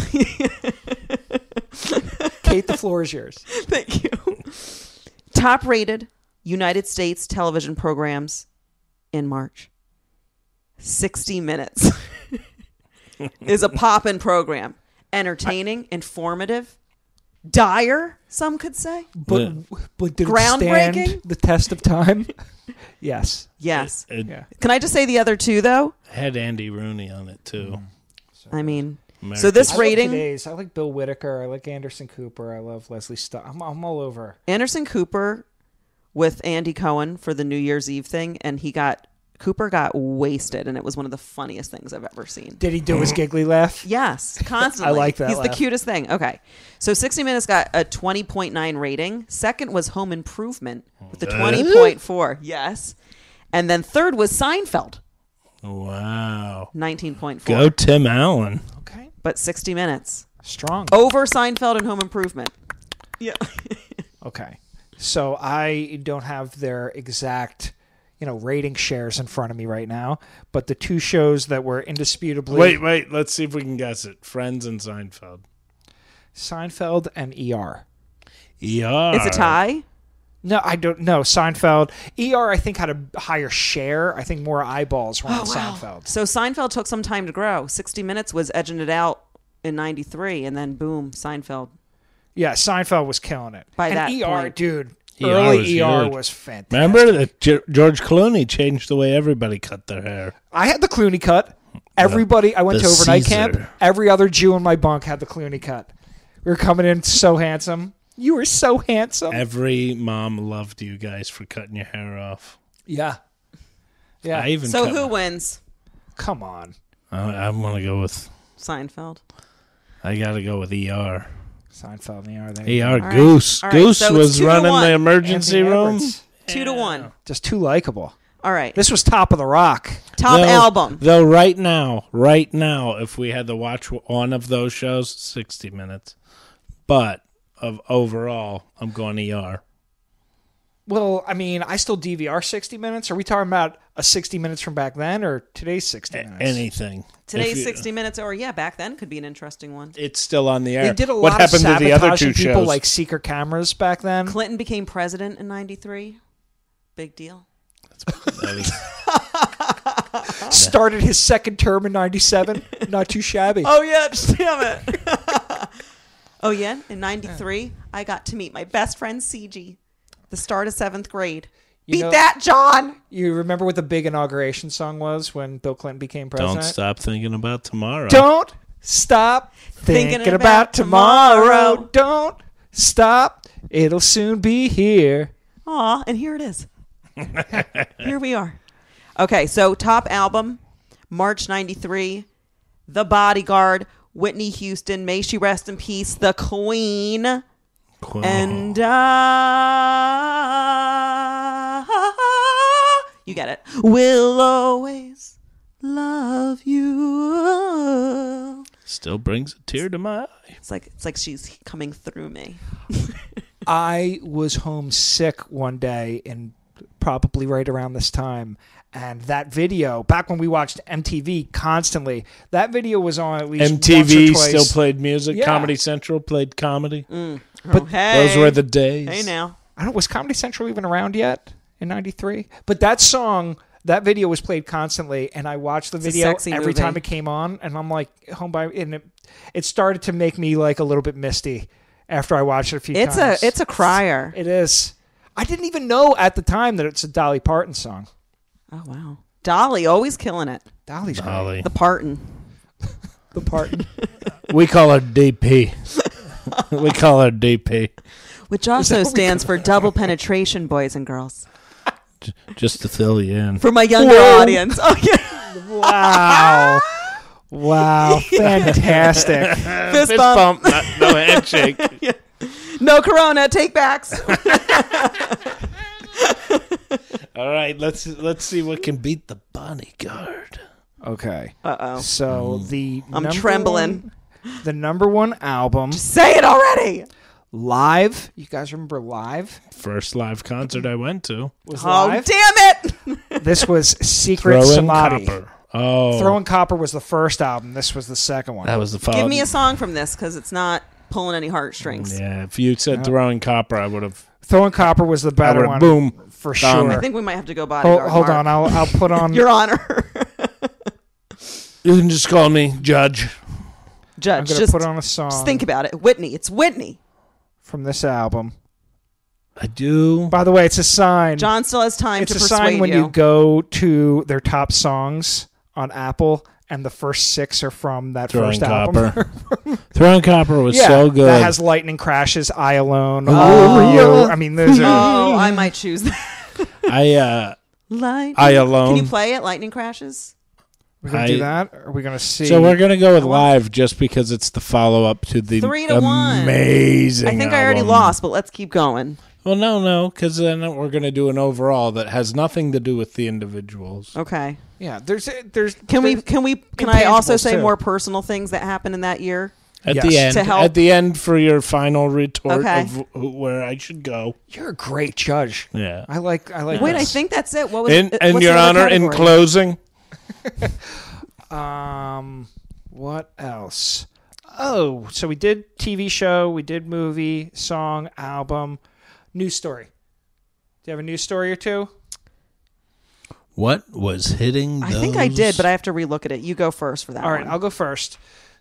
Kate, the floor is yours. Thank you. Top rated United States television programs in March. sixty minutes is a poppin' program. Entertaining, informative, dire, some could say. But Yeah. but did it Groundbreaking? stand the test of time? Yes. Yes. It Yeah. Can I just say the other two though? had Andy Rooney on it too. I mean, American- so this I rating, Love today's. I like Bill Whitaker. I like Anderson Cooper. I love Leslie Stubb. I'm, I'm all over. Anderson Cooper with Andy Cohen for the New Year's Eve thing, and he got Cooper got wasted, and it was one of the funniest things I've ever seen. Did he do his giggly laugh? Yes, constantly. I like that He's the laugh. cutest thing. Okay. So sixty Minutes got a twenty point nine rating. Second was Home Improvement with a twenty point four. Yes. And then third was Seinfeld, Wow. nineteen point four. Go Tim Allen. Okay. But sixty Minutes. Strong. Over Seinfeld and Home Improvement. Yeah. Okay. So I don't have their exact, you know, rating shares in front of me right now, but the two shows that were indisputably Wait, wait. Let's see if we can guess it. Friends and Seinfeld. Seinfeld and E R. E R. It's a tie. No, I don't know. Seinfeld. E R, I think, had a higher share. I think more eyeballs were on Seinfeld. So Seinfeld took some time to grow. sixty Minutes was edging it out in ninety-three, and then boom, Seinfeld. Yeah, Seinfeld was killing it. By and that E R, point. dude, E R early was E R good. was fantastic. Remember that G- George Clooney changed the way everybody cut their hair. I had the Clooney cut. Everybody, I went the to overnight Caesar. camp. Every other Jew in my bunk had the Clooney cut. We were coming in so handsome. You were so handsome. Every mom loved you guys for cutting your hair off. Yeah. Yeah. I even So cut who my- wins? Come on. I, I'm gonna go with. Seinfeld. I gotta go with E R. Seinfeld and E R. There E you R go. All right. Goose. All right, Goose so it's was two to running one. the emergency Anthony room. Edwards. Two to one. Just too likable. All right. This was top of the rock. Top Though- album. Though right now, right now, if we had to watch one of those shows, sixty minutes. But of overall, I'm going E R. Well, I mean, I still D V R sixty minutes. Are we talking about a sixty minutes from back then or today's sixty minutes? Anything. Today's If you- sixty Minutes, or yeah, back then could be an interesting one. It's still on the air. They did a what lot happened of to the other two sabotaging people shows? like secret cameras back then. Clinton became president in ninety-three. Big deal. That was- Started his second term in ninety-seven. Not too shabby. Oh, yeah. Damn it. Oh, yeah. In ninety-three, I got to meet my best friend, C G, the start of seventh grade. You Beat know- that, John. You remember what the big inauguration song was when Bill Clinton became president? Don't stop thinking about tomorrow. Don't stop thinking, Thinking about, about tomorrow. tomorrow. Don't stop. It'll soon be here. Aw, and here it is. Here we are. Okay, so top album, March ninety-three, The Bodyguard, Whitney Houston, may she rest in peace, the Queen, Queen. and uh, you get it. Will always love you. Still brings a tear to my eye. It's like it's like she's coming through me. I was homesick one day, and probably right around this time. And that video, back when we watched M T V constantly, that video was on at least M T V once or still twice. played music. Yeah. Comedy Central played comedy. But Oh, hey. Those were the days. Hey now. I don't. Was Comedy Central even around yet in ninety-three? But that song, that video was played constantly, and I watched the a video sexy every movie. time it came on, and I'm like, home by, and it, it started to make me like a little bit misty after I watched it a few It's times. a it's a crier. It is. I didn't even know at the time that it's a Dolly Parton song. Oh wow. Dolly always killing it. Dolly's great. Holly. The Parton. The Parton. We call her D P. We call her D P. Which also stands for double penetration, boys and girls. J- Just to fill you in. For my younger Whoa. audience. Oh yeah. Wow. Wow. Fantastic. Fist, Fist bump. bump, not, no handshake. No corona, take backs. All right, let's let's see what can beat the Bodyguard. Okay. Uh-oh. So the I'm number trembling. one- the number one album, Say it already. Live. You guys remember Live? First live concert I went to. Was Oh Live? damn it. This was Secret Throwing Samadhi. Copper. Oh, Throwing Copper was the first album. This was the second one. that was the follow. Give me a song from this because it's not pulling any heartstrings. Yeah, if you said Throwing Copper, I would have. Throwing Copper was the better would've one. boom, For done. sure. I think we might have to go Hold, bodyguard. hold Mark. on. I'll, I'll put on. Your Honor. You can just call me Judge. I'm Judge, going to just, put on a song. just think about it. Whitney. It's Whitney. from this album. I do. By the way, it's a sign. John still has time it's to a persuade sign when you. you go to their top songs on Apple, and the first six are from that Throwing first album. Copper. Throwing Copper was yeah, so good. that has Lightning Crashes, I Alone, Oh. Over You. I mean, those are. Oh, I might choose that. I uh, Lightning. I Alone. Can you play it? Lightning Crashes? We're gonna I- do that. Or are we gonna see? So we're gonna go with live just because it's the follow up to the Three to one. amazing. I think I already album. lost, but let's keep going. Well, no, no, because then we're gonna do an overall that has nothing to do with the individuals. Okay. Yeah, there's there's. Can we? Can we? Can I also intangibles, say too. more personal things that happened in that year? At Yes. the end, To help. at the end for your final retort Okay. of wh- where I should go. You're a great judge. Yeah. I like. I like. Wait, I this. think that's it. What was? In, uh, and what's Your the other Honor, in category? closing, Um, what else? Oh, so we did T V show, we did movie, song, album, news story. Do you have a news story or two? what was hitting? I think I did, but I have to relook at it. You go first for that. All right, one. I'll go first.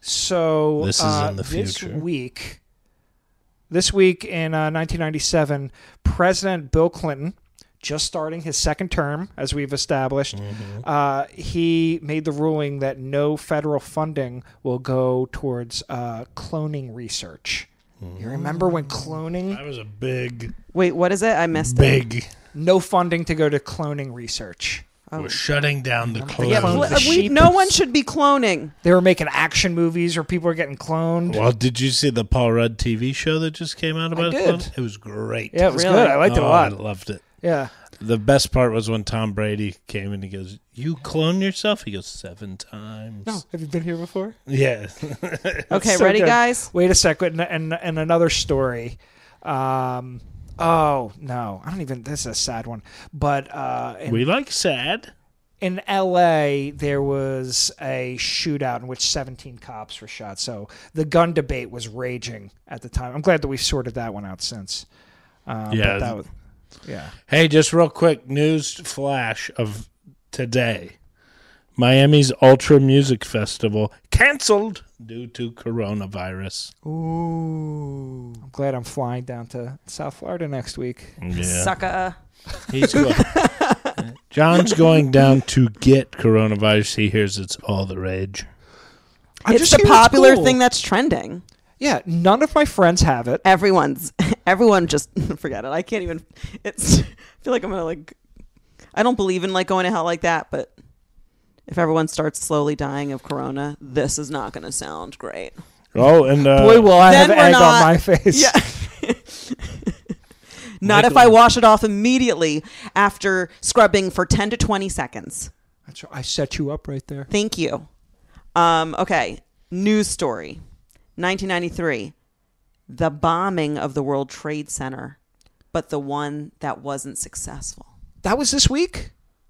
So This is uh, in the this future. week, this week in uh, nineteen ninety-seven, President Bill Clinton, just starting his second term, as we've established, Mm-hmm. uh, he made the ruling that no federal funding will go towards uh, cloning research. You remember when cloning? That was a big, Wait, what is it? I missed it. big. No funding to go to cloning research. We're shutting down the clone. Yeah, Clone pl- the we, sheep. no one should be cloning. They were making action movies where people were getting cloned. Well, did you see the Paul Rudd T V show that just came out about did. cloning? It was great. Yeah, it was Really? good. I liked it a Oh, lot. I loved it. Yeah. The best part was when Tom Brady came and he goes, "You clone yourself?" He goes, seven times. No, have you been here before? Yeah. Okay, so ready, good. guys? Wait a second, and, and, and another story. Um, oh no, I don't even. This is a sad one. But uh, in, we like sad. in L A, there was a shootout in which seventeen cops were shot. So the gun debate was raging at the time. I'm glad that we've sorted that one out since. Uh, Yeah. but that was, yeah. Hey, just real quick news flash of today. Miami's Ultra Music Festival canceled due to coronavirus. Ooh. I'm glad I'm flying down to South Florida next week. Yeah. Sucker. He's going. John's going down to get coronavirus. He hears it's all the rage. I'm It's just the hearing it's popular cool. thing that's trending. Yeah, none of my friends have it. Everyone's everyone just forget it. I can't even. It's. I feel like I'm gonna like. I don't believe in like going to hell like that, but if everyone starts slowly dying of corona, this is not gonna sound great. Oh, and uh, Boy, will I Then have we're egg not- on my face. Yeah. Not if Michael- I wash it off immediately after scrubbing for ten to twenty seconds. That's right. I set you up right there. Thank you. Um, okay. News story. nineteen ninety-three. The bombing of the World Trade Center, but the one that wasn't successful. That was this week?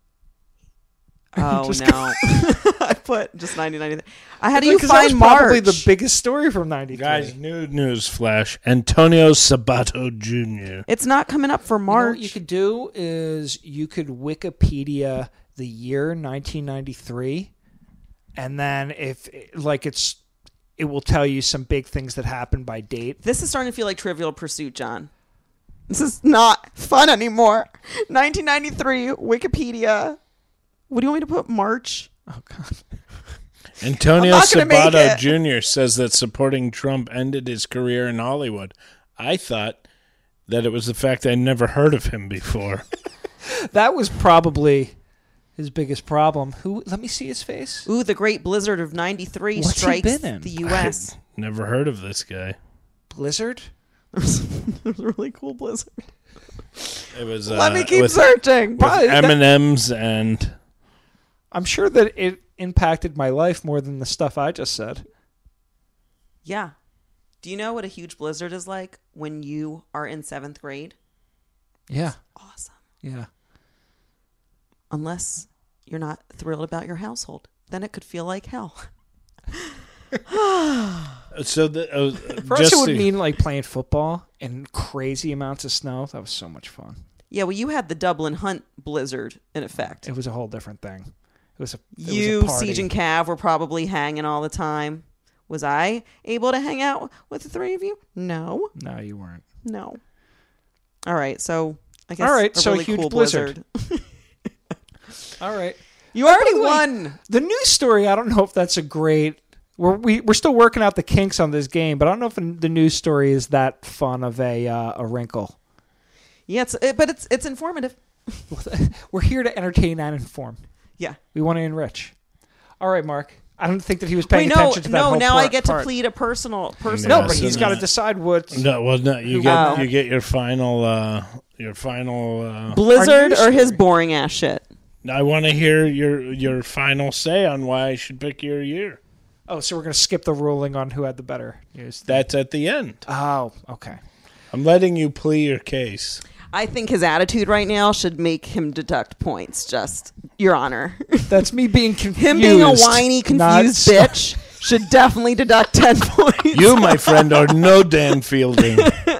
Oh, Just no. I put just nineteen ninety-three. I had to Because that was find probably March. the biggest story from ninety-three. guys, new news flash. Antonio Sabato Junior It's not coming up for You know March. what you could do is you could Wikipedia the year nineteen ninety-three, and then if like it's it will tell you some big things that happened by date. This is starting to feel like Trivial Pursuit, John. This is not fun anymore. nineteen ninety-three, Wikipedia. What do you want me to put? March? Oh God. Antonio I'm not gonna make Sabato it. Junior says that supporting Trump ended his career in Hollywood. I thought that it was the fact I never heard of him before. That was probably his biggest problem. Who? Let me see his face. Ooh, the Great Blizzard of ninety-three What's he strikes been in? the U S Never heard of this guy. Blizzard. There's a really cool blizzard. It was uh, Let me keep with, searching. with Probably that- M and M's and I'm sure that it impacted my life more than the stuff I just said. Yeah. Do you know what a huge blizzard is like when you are in seventh grade? Yeah. Awesome. Yeah. Unless you're not thrilled about your household. Then it could feel like hell. so the, uh, For us, just it would the- mean like playing football in crazy amounts of snow. That was so much fun. Yeah, well, you had the Dublin Hunt blizzard in effect. It was a whole different thing. It was a it You, was a party. Siege, and Cav were probably hanging all the time. Was I able to hang out with the three of you? No. No, you weren't. No. All right, so I guess All right, a so a really huge cool blizzard. blizzard. All right. You already By the way, won. The news story, I don't know if that's a great... We're, we, we're still working out the kinks on this game, but I don't know if the news story is that fun of a uh, a wrinkle. Yeah, it's, it, but it's it's informative. We're here to entertain and inform. Yeah. We want to enrich. All right, Mark. I don't think that he was paying Wait, no, attention to that no. whole Now part, I get part. to plead a personal personal. No, Yeah, but so he's got to that- decide what... No, well, no, you get Oh. you get your final uh, your final. Uh, Blizzard news or his story. boring ass shit. I want to hear your your final say on why I should pick your year. Oh, so we're going to skip the ruling on who had the better news. That's at the end. Oh, okay. I'm letting you plea your case. I think his attitude right now should make him deduct points. Just, Your Honor. That's me being confused. Him being a whiny, not confused so- bitch should definitely deduct ten points. You, my friend, are no Dan Fielding.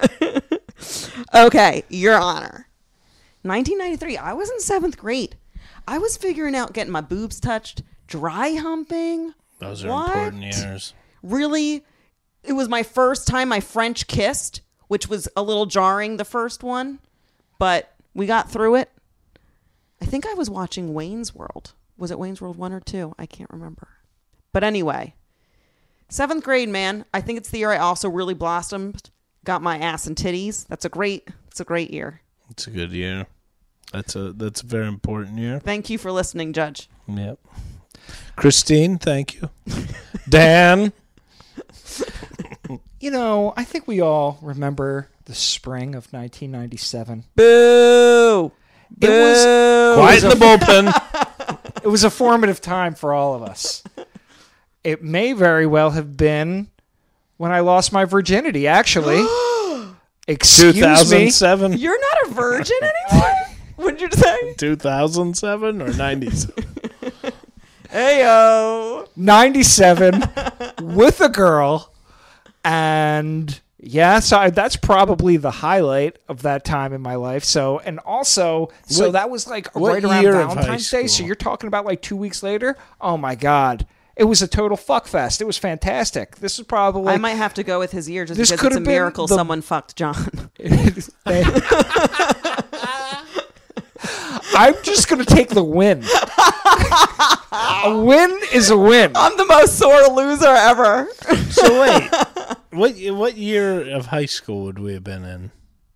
Okay, Your Honor. nineteen ninety-three, I was in seventh grade. I was figuring out getting my boobs touched, dry humping. Those are What? important years. Really, it was my first time I French kissed, which was a little jarring, the first one, but we got through it. I think I was watching Wayne's World. Was it Wayne's World one or two? I can't remember. But anyway, seventh grade, man. I think it's the year I also really blossomed, got my ass and titties. That's a great, it's a great year. It's a good year. That's a that's a very important year. Thank you for listening, Judge. Yep. Christine, thank you. Dan. You know, I think we all remember the spring of nineteen ninety-seven. Boo! It was Quiet in the bullpen. it was a formative time for all of us. It may very well have been when I lost my virginity, actually. Excuse two me. thousand seven. You're not a virgin anymore? What'd you say? two thousand seven or ninety-seven? Heyo. ninety-seven with a girl. And yeah, so I, that's probably the highlight of that time in my life. So, and also, so What- that was like what right around year of high Valentine's Day. So school? you're talking about like two weeks later. Oh my God. It was a total fuck fest. It was fantastic. This is probably. I might have to go with his year just This because could it's a have been miracle the- someone fucked John. I'm just going to take the win. A win is a win. I'm the most sore loser ever. So wait, what what year of high school would we have been in?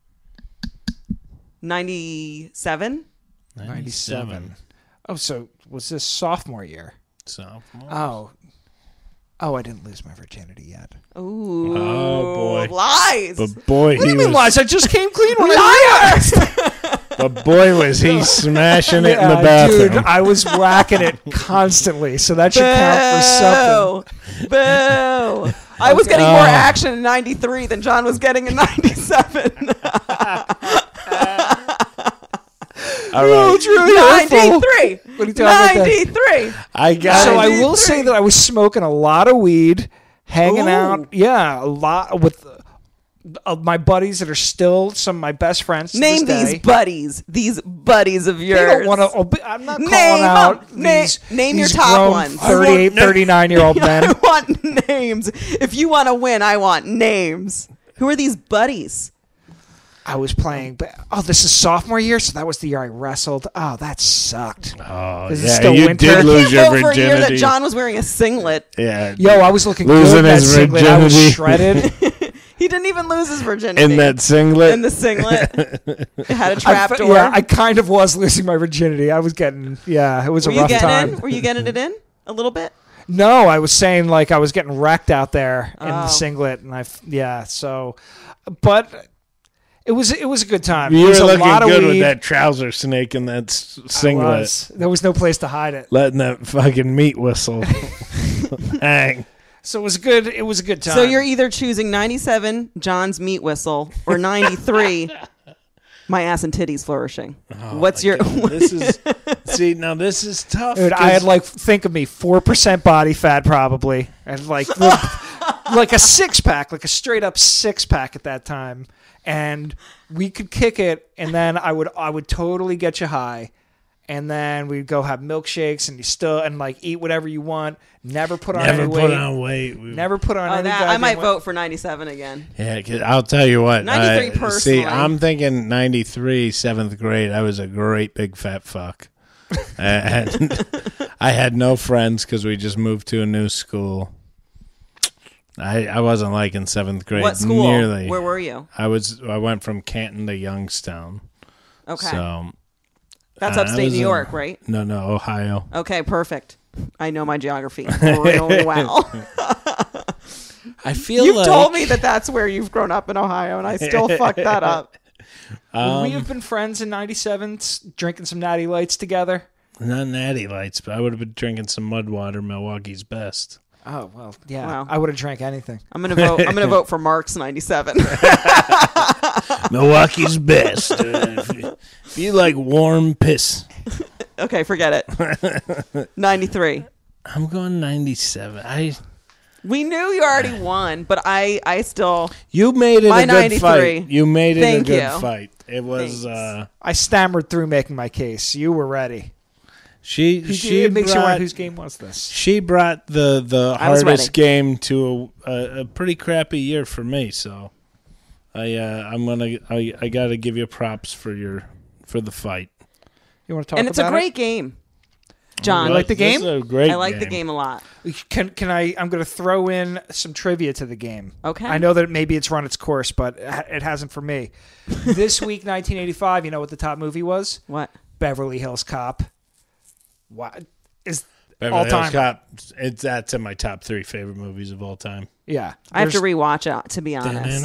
ninety-seven? ninety-seven. Oh, so was this sophomore year? Sophomore. Oh. Oh, I didn't lose my virginity yet. Ooh. Oh, boy. Lies. But boy, What do he you mean, was. lies? I just came clean when I realized. But boy, was he smashing it in the Yeah, bathroom. dude, I was whacking it constantly, so that should count for something. Boo. Boo. I was getting Oh. more action in ninety-three than John was getting in ninety-seven. All right, It's really hurtful. ninety-three. What are you talking about that? ninety-three. I got So it. I will say that I was smoking a lot of weed, hanging Ooh. out, yeah, a lot with uh, my buddies that are still some of my best friends. To Name this these day. buddies. These buddies of They yours. don't want to. I'm not calling Name out 'em. Na- these, name your these top grown ones. thirty-eight, thirty-nine year old men. I want names. If you want to win, I want names. Who are these buddies? I was playing, but oh, this is sophomore year, so that was the year I wrestled. Oh, that sucked. Oh, Is it yeah, still you winter? did lose your Over a year that virginity. John was wearing a singlet. Yeah, Yo, I was looking Losing good in that his singlet. I was virginity. shredded. He didn't even lose his virginity. in that singlet. In the singlet. It had a I trap fe- door. Yeah, I kind of was losing my virginity. I was getting, yeah, it was Were a you rough getting time. in? Were you getting it in a little bit? No, I was saying like I was getting wrecked out there in the Oh. singlet, and I, f- yeah, so, but it was it was a good time. you it was were a looking lot of good weed. with that trouser snake and that s- I singlet, was. There was no place to hide it, letting that fucking meat whistle hang. so it was good. It was a good time. So you're either choosing ninety-seven, John's meat whistle, or ninety-three, my ass and titties flourishing. What's your... This is see now. This is tough. Dude, I 'cause- had like think of me four percent body fat probably, and like like a six pack, like a straight up six pack at that time, and we could kick it, and then I would I would totally get you high, and then we'd go have milkshakes, and you still and like eat whatever you want. Never put on Never any put weight. on weight. We- Never put on Oh, any. that, I goddamn might weight. vote for ninety-seven again. Yeah, 'cause I'll tell you what. ninety-three uh, personally. See, I'm thinking ninety-three, seventh grade. I was a great big fat fuck. And I had no friends because we just moved to a new school. I I wasn't like in seventh grade. What school? Nearly. Where were you? I was. I went from Canton to Youngstown. Okay. So That's I upstate was New in- York, right? No, no, Ohio. Okay, perfect. I know my geography really well. I feel You've like told me that that's where you've grown up in Ohio, and I still fucked that up. Would Um, we have been friends in ninety-seven, s- drinking some Natty Lights together? not Natty Lights, but I would have been drinking some Mudwater, Milwaukee's best. Oh well, yeah. Wow. I would have drank anything. I'm gonna vote. I'm gonna vote for Mark's ninety-seven. Milwaukee's best. Uh, if, you, if you like warm piss, Okay, forget it. ninety-three. I'm going ninety-seven. I We knew you already won, but I, I still. you made it My a good ninety-three. fight. You made it Thank a good you. fight. It was. Thanks. uh I stammered through making my case. You were ready. She Who, she it makes you brought, wonder whose game was this? she brought the the I was hardest ready. game to a, a, a pretty crappy year for me. So I uh, I'm gonna I, I got to give you props for your for the fight. You want to talk And it's about a great game, John. You like the This game? is a great I like the game a lot. it? Can can I? I'm going to throw in some trivia to the game. Okay. I know that maybe it's run its course, but it hasn't for me. This week, nineteen eighty-five. You know what the top movie was? What? Beverly Hills Cop. What is Beverly all Hills time? Cop. It's that's in my top three favorite movies of all time. Yeah, I have to There's- rewatch it, to be honest.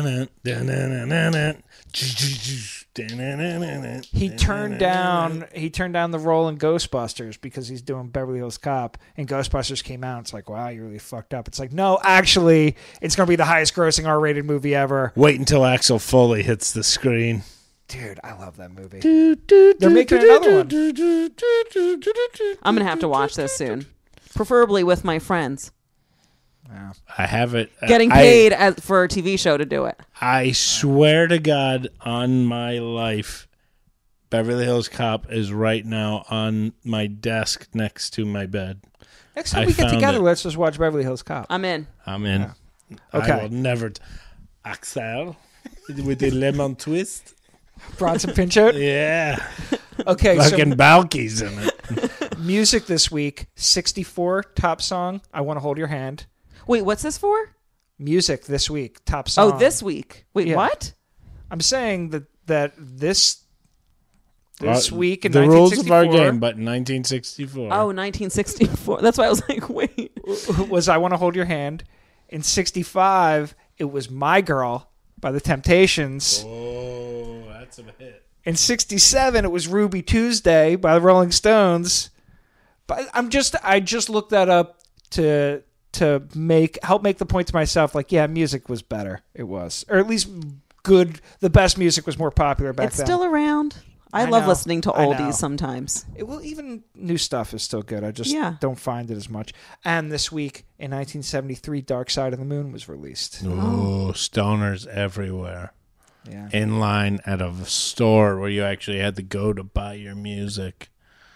He turned down he turned down the role in Ghostbusters because he's doing Beverly Hills Cop, and Ghostbusters came out. It's like, wow, you really fucked up. It's like, no, actually, it's going to be the highest grossing R-rated movie ever. Wait until Axel Foley hits the screen. Dude, I love that movie. They're making another one. I'm going to have to watch this soon, preferably with my friends. Wow. I have it. uh, Getting I- paid as, for a T V show to do it. I swear to God on my life, Beverly Hills Cop is right now on my desk next to my bed. Next time I we get found together, it. let's just watch Beverly Hills Cop. I'm in. I'm in. Okay. I will never. T- Axel with the lemon twist. Bronson Pinchot. Yeah. Okay, Fucking so Balky's in it. music this week, sixty-four, top song, I Want to Hold Your Hand. Wait, what's this for? Music this week, top song. Oh, this week. Wait, Yeah. what? I'm saying that that this this Uh, week in the rules of our nineteen sixty-four game, but nineteen sixty-four. Oh, nineteen sixty-four. That's why I was like, wait. was I Want to Hold Your Hand. In sixty-five, it was My Girl by the Temptations. Oh, that's a hit. In sixty-seven, it was Ruby Tuesday by the Rolling Stones. But I'm just I just looked that up to to make help make the point to myself, like, yeah, music was better. It was. Or at least good the best music was more popular back It's then. still around. I, I love know. listening to I know. oldies sometimes. It, well, even new stuff is still good. I just Yeah. don't find it as much. And this week in nineteen seventy-three, Dark Side of the Moon was released. Oh, stoners everywhere. Yeah. In line at a store where you actually had to go to buy your music.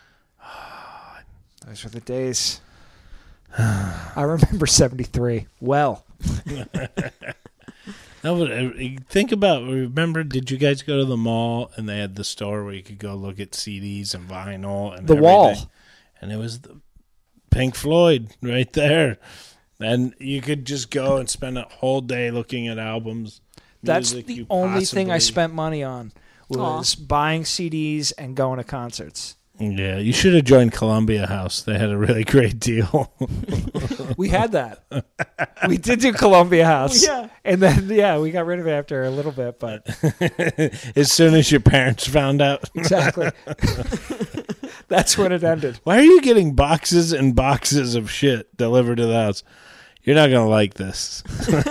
Those were the days. I remember seventy-three well. No, but uh, think about. Remember? Did you guys go to the mall and they had the store where you could go look at C Ds and vinyl and The everything? Wall. And it was the Pink Floyd right there, and you could just go and spend a whole day looking at albums. That's music the you only thing I possibly- spent money on was buying C Ds and going to concerts. Yeah, you should have joined Columbia House. They had a really great deal. We had that. We did do Columbia House. Yeah. And then, yeah, we got rid of it after a little bit, but As soon as your parents found out. exactly. That's when it ended. Why are you getting boxes and boxes of shit delivered to the house? You're not going to like this.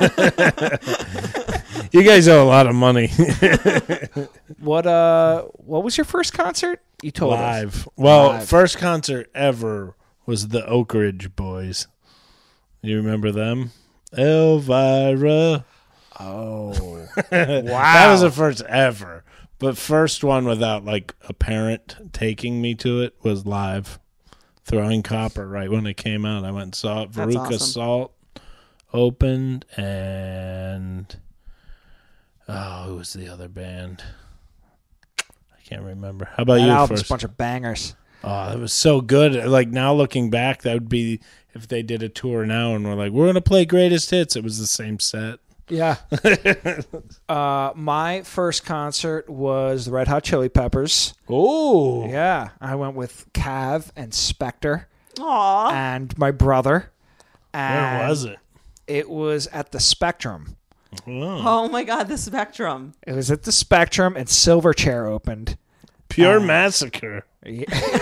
You guys owe a lot of money. What uh what was your first concert? You told us. Live. Well, Live. first concert ever was the Oak Ridge Boys. You remember them? Elvira. Oh. That was the first ever. But first one without like a parent taking me to it was Live. Throwing Copper right when it came out. I went and saw it. That's Veruca awesome. Salt opened, and oh, who was the other band? I can't remember. How about That you album's first? a bunch of bangers. Oh, it was so good. Like now looking back, that would be if they did a tour now and we're like, we're gonna play greatest hits. It was the same set. Yeah. uh, my first concert was the Red Hot Chili Peppers. Oh, Yeah, I went with Cav and Spectre Aw. and my brother. where And was it? It was at the Spectrum. Oh. Oh my God, the Spectrum. It was at the Spectrum, and Silverchair opened. Pure uh, Massacre. Yeah.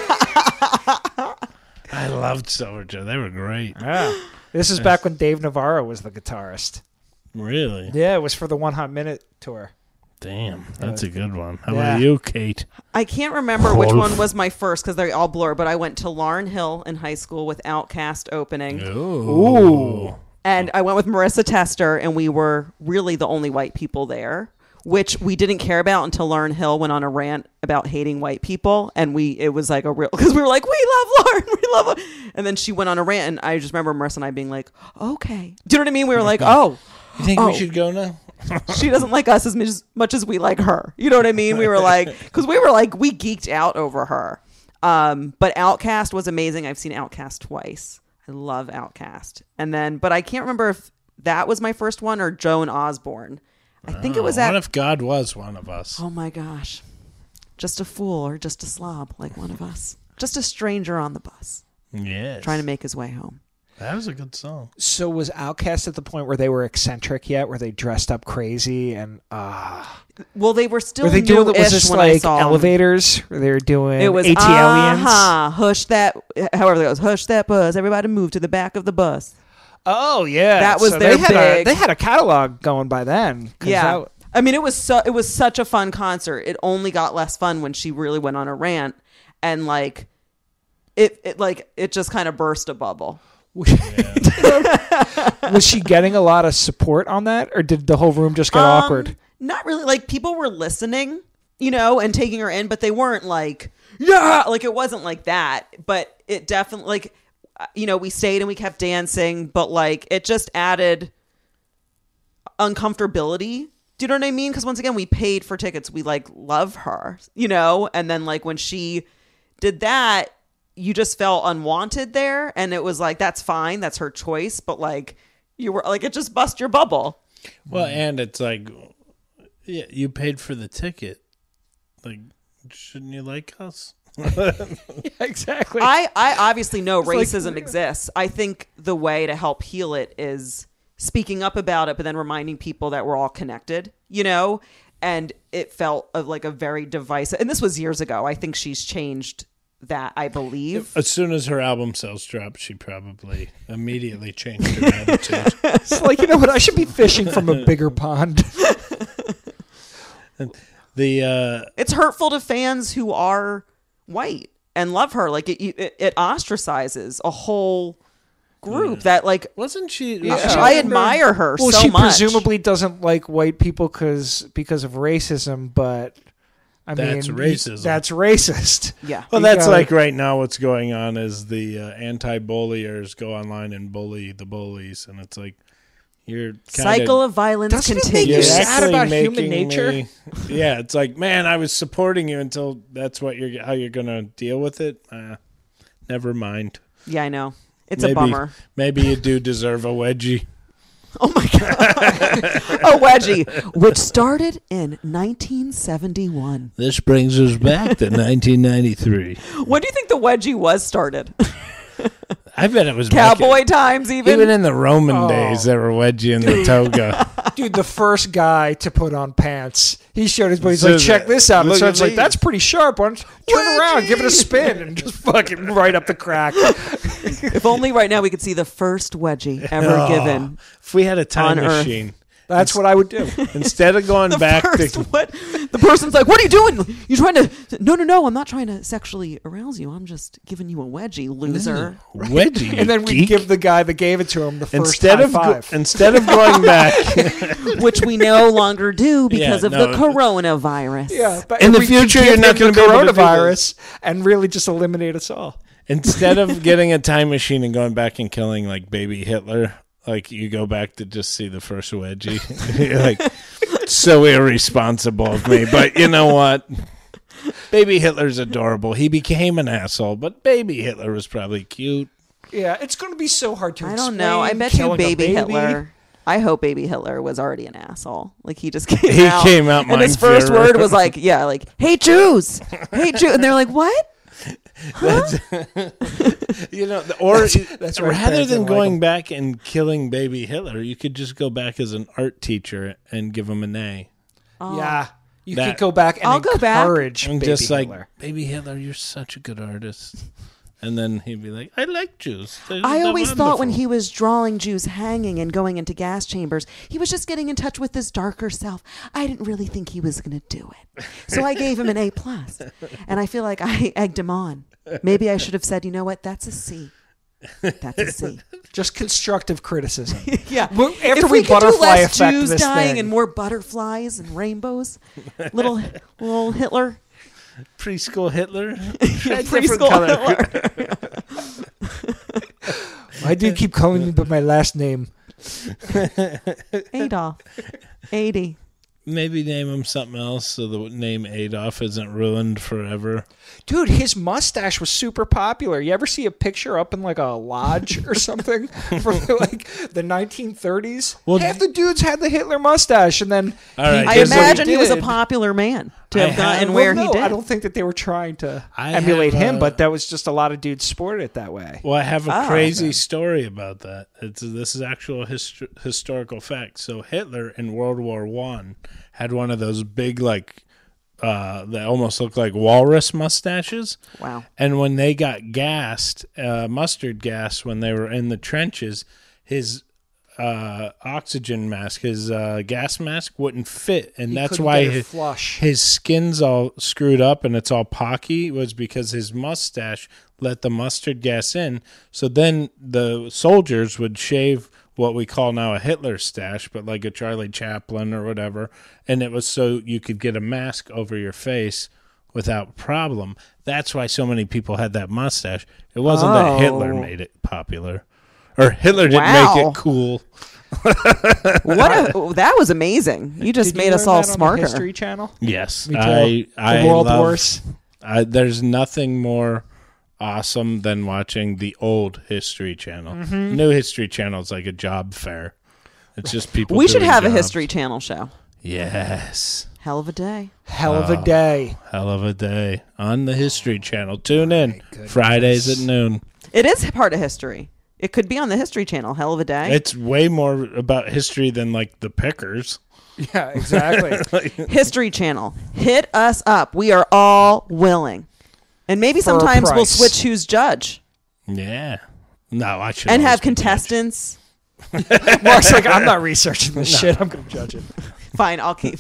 I loved Silverchair. They were great. This is back when Dave Navarro was the guitarist. Really? Yeah, it was for the One Hot Minute tour. Damn, that's a good one. How Yeah. about you, Kate? I can't remember which Wolf. one was my first because they all blur, but I went to Lauryn Hill in high school with Outkast opening. Ooh. And I went with Marissa Tester, and we were really the only white people there, which we didn't care about until Lauryn Hill went on a rant about hating white people. And we, it was like a real, because we were like, we love Lauryn, we love her. And then she went on a rant, and I just remember Marissa and I being like, okay. Do you know what I mean? We were like, oh, You think Oh. we should go now? she doesn't like us as much, as much as we like her. You know what I mean? We were like, because we were like, we geeked out over her. Um, but Outkast was amazing. I've seen Outkast twice. I love Outkast. And then, but I can't remember if that was my first one or Joan Osborne. I think it was at. What if God was one of us? Oh my gosh. Just a fool or just a slob like one of us. Just a stranger on the bus Yes. trying to make his way home. That was a good song. So was Outkast at the point where they were eccentric yet? Where they dressed up crazy and uh Well, they were still were they doing? Was new-ish this when I like saw 'em. elevators? Where they were doing It was AT aliens? uh-huh, hush that, however it goes, hush that bus. Everybody move to the back of the bus. Oh yeah, That was so their they had A, big- they had a catalog going by then. 'cause Yeah. that- I mean, it was so it was such a fun concert. It only got less fun when she really went on a rant, and like it, it like it just kind of burst a bubble. was she getting a lot of support on that, or did the whole room just get Um, awkward? Not really. Like people were listening, you know, and taking her in, but they weren't like yeah, like it wasn't like that. But it definitely like uh, you know we stayed and we kept dancing, but like it just added uncomfortability. Do you know what I mean? Because once again, we paid for tickets. We like love her, you know, and then like when she did that, you just felt unwanted there, and it was like that's fine, that's her choice, but like you were like it just bust your bubble. Well, and it's like, yeah, you paid for the ticket. Like, shouldn't you like us? Exactly. I, I obviously know like- racism exists. I think the way to help heal it is speaking up about it, but then reminding people that we're all connected, you know? And it felt of like a very divisive, and this was years ago. I think she's changed that, I believe. As soon as her album sales dropped, she probably immediately changed her attitude. It's like, you know what? I should be fishing from a bigger pond. The uh, It's hurtful to fans who are white and love her. Like it, it, it ostracizes a whole group that like wasn't she? Yeah. was she I on admire her Well, so she much. presumably doesn't like white people because because of racism, but I That's mean, racism. That's racist. Yeah. Well, You that's gotta- like right now what's going on is the uh, anti-bulliers go online and bully the bullies, and it's like you're kinda, Cycle of violence Doesn't it make continues. you you're sad actually about human making nature? me- yeah, it's like, man, I was supporting you until that's what you're how you're gonna deal with it. Uh, never mind. Yeah, I know. It's maybe, a bummer. Maybe you do deserve a wedgie. Oh my god. A wedgie, which started in nineteen seventy-one. This brings us back to nineteen ninety-three. When do you think the wedgie was started? I bet it was Cowboy making- times, even. Even in the Roman Oh. days, there were wedgie in the toga. Dude, the first guy to put on pants, he showed his buddies So like, check that- this out. And look so at it's like, these. that's pretty sharp. Why don't you turn around, give it a spin, and just fucking right up the crack. If only right now we could see the first wedgie ever Oh, given. If we had a time on Earth. machine That's what I would do. Instead of going The back first, to what the person's like, what are you doing? You trying to? No, no, no. I'm not trying to sexually arouse you. I'm just giving you a wedgie, loser. wedgie, you And then we geek. give the guy that gave it to him the first instead high of go- five. instead of going back Which we no longer do because Yeah, of no. the coronavirus. yeah, but In the we could future, give you're not him gonna the be able to do coronavirus and really just eliminate us all. instead of getting a time machine and going back and killing like baby Hitler, like you go back to just see the first wedgie. You're like, so irresponsible of me, but you know what? Baby Hitler's adorable. He became an asshole, but baby Hitler was probably cute. Yeah, it's going to be so hard to I explain. don't know. I bet you killing a baby, baby Hitler. I hope baby Hitler was already an asshole. Like he just came He out. came out and his Mein first Führer. word was like, yeah, like, hey Jews. Hey Jews. And they're like, what? You know, the- or that's why his rather parents than didn't like going him. back and killing baby Hitler, you could just go back as an art teacher and give him an A. Yeah, you That- could go back and I'll go back. encourage And baby just like, Hitler. baby Hitler, you're such a good artist. And then he'd be like, I like Jews. They're- I they're always thought when wonderful." he was drawing Jews hanging and going into gas chambers, he was just getting in touch with his darker self. I didn't really think he was going to do it. So I gave him an A plus. And I feel like I egged him on. Maybe I should have said, you know what? That's a C. That's a C. Just constructive criticism. Yeah. Well, after if we we could do butterfly less effect Jews this dying thing. and more butterflies and rainbows, little little Hitler, preschool Hitler, Try different preschool color. Hitler, I do keep calling me by my last name. Adolf, eighty. Maybe name him something else so the name Adolf isn't ruined forever. Dude, his mustache was super popular. You ever see a picture up in like a lodge or something from like the nineteen thirties? Well, Half the dudes had the Hitler mustache, and then All right, he I Here's did what imagine he was a did. popular man to I have gotten have- where Well, he no, did. I don't think that they were trying to I emulate have, him, uh, but that was just a lot of dudes sported it that way. Well, I have a Oh, crazy okay. story about that. It's, this is actual hist- historical fact. So Hitler in World War One had one of those big, like, uh, that almost looked like walrus mustaches. Wow. And when they got gassed, uh, mustard gas, when they were in the trenches, his uh, oxygen mask, his uh, gas mask wouldn't fit. And He that's couldn't why get it his, flush. his skin's all screwed up and it's all pocky, was because his mustache let the mustard gas in. So then the soldiers would shave what we call now a Hitler stash, but like a Charlie Chaplin or whatever. And it was so you could get a mask over your face without problem. That's why so many people had that mustache. It wasn't that Hitler Oh. made it popular. Or Hitler didn't Wow. make it cool. What a, that was amazing. You just Did made you us learn all that on the smarter. History Channel. Yes. Me too. I, The I World love, Wars. I, there's nothing more awesome than watching the old History Channel. Mm-hmm. New History Channel is like a job fair. It's just people. We should doing have a jobs. History Channel show. Yes. Hell of a day. Hell of Oh. a day. Hell of a day on the History Channel. Tune in goodness. Fridays at noon. It is part of history. It could be on the History Channel. Hell of a day. It's way more about history than like the Pickers. Yeah, exactly. History Channel. Hit us up. We are all willing. And maybe For a sometimes we'll price. switch who's judge Yeah. No, I should and always have be judged. contestants. Mark's like, I'm not researching this shit. I'm going to judge it. Fine, I'll keep.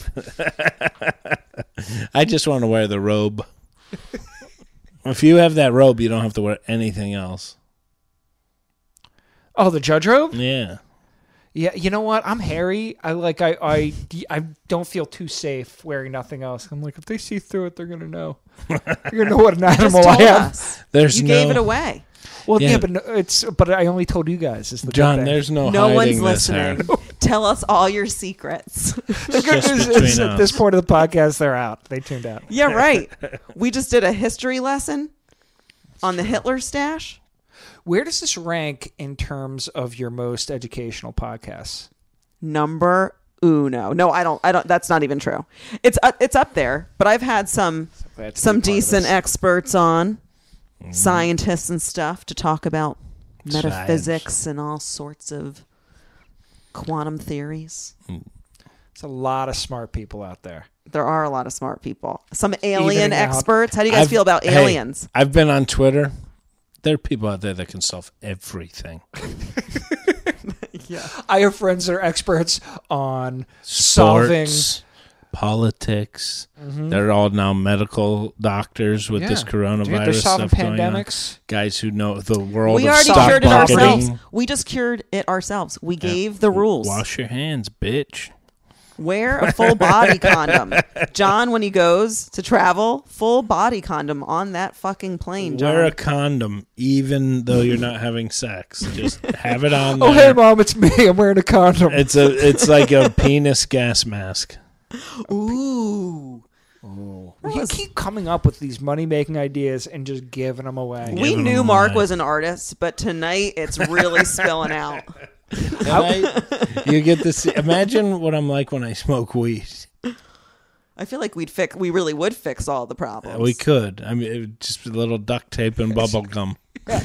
I just want to wear the robe. If you have that robe, you don't have to wear anything else. Oh, the judge robe? Yeah. Yeah, you know what? I'm hairy. I like. I, I. I don't feel too safe wearing nothing else. I'm like, if they see through it, they're gonna know. They're gonna know what an Just animal I told am. us. There's You no, gave it away. Well, yeah. Yeah. but no, it's. But I only told you guys. Is the good John, thing. there's no, No hiding one's this hair. listening. Tell us all your secrets. The good just news between is at this us. point of the podcast, they're out. They tuned out. Yeah, right. We just did a history lesson on the Hitler stash. Where does this rank in terms of your most educational podcasts? Number uno. No, I don't. I don't. That's not even true. It's uh, it's up there. But I've had some glad to some be part of decent this. experts on, scientists and stuff to talk about Science. metaphysics and all sorts of quantum theories. There's a lot of smart people out there. There are a lot of smart people. Some alien Evening out. experts. How do you guys I've- feel about hey, aliens? I've been on Twitter. There are people out there that can solve everything. I have friends that are experts on solving. Sports, politics. They're all now medical doctors with Yeah. this coronavirus Dude, they're solving stuff going on. pandemics. Guys who know the world We of already stock cured it marketing. ourselves. We just cured it ourselves. We gave the rules. Wash your hands, bitch. Wear a full body condom. John, when he goes to travel, full body condom on that fucking plane, John. Wear a condom, even though you're not having sex. Just have it on there. Oh, hey, Mom, it's me. I'm wearing a condom. It's a, it's like a penis gas mask. Ooh. You keep coming up with these money-making ideas and just giving them away. We Giving knew them Mark away. was an artist, but tonight it's really spilling out. And I- you get to see. Imagine what I'm like when I smoke weed. I feel like we'd fix. We really would fix all the problems. We could. I mean, it would just a little duct tape and bubble gum.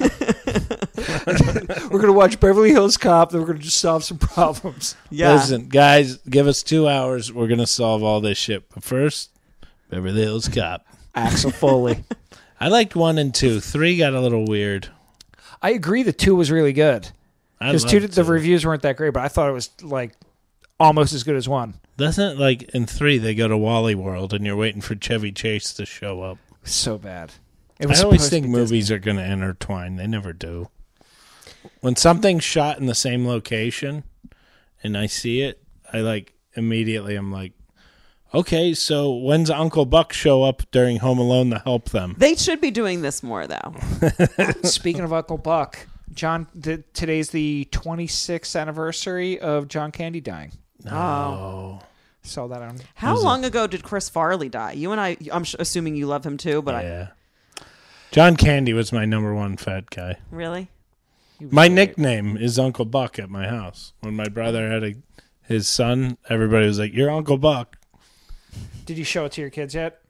We're going to watch Beverly Hills Cop, then we're going to just solve some problems. Yeah. Listen, guys, give us two hours. We're gonna solve all this shit. But first, Beverly Hills Cop. Axel Foley. I liked one and two. Three got a little weird. I agree that two was really good. I Because loved two, the two. reviews weren't that great, but I thought it was like almost as good as one. Doesn't it, like in three they go to Wally World and you're waiting for Chevy Chase to show up? So bad. It I was always supposed to think be movies Disney. are going to intertwine. They never do. When something's shot in the same location and I see it, I like immediately I'm like, okay, so when's Uncle Buck show up during Home Alone to help them? They should be doing this more, though. Speaking of Uncle Buck, John, th- today's the twenty-sixth anniversary of John Candy dying. Oh. Saw that on. How long ago did Chris Farley die? You and I, I'm sh- assuming you love him too, but Yeah. John Candy was my number one fat guy. I really. My nickname is Uncle Buck at my house. When my brother had a, his son, everybody was like, "You're Uncle Buck." Did you show it to your kids yet?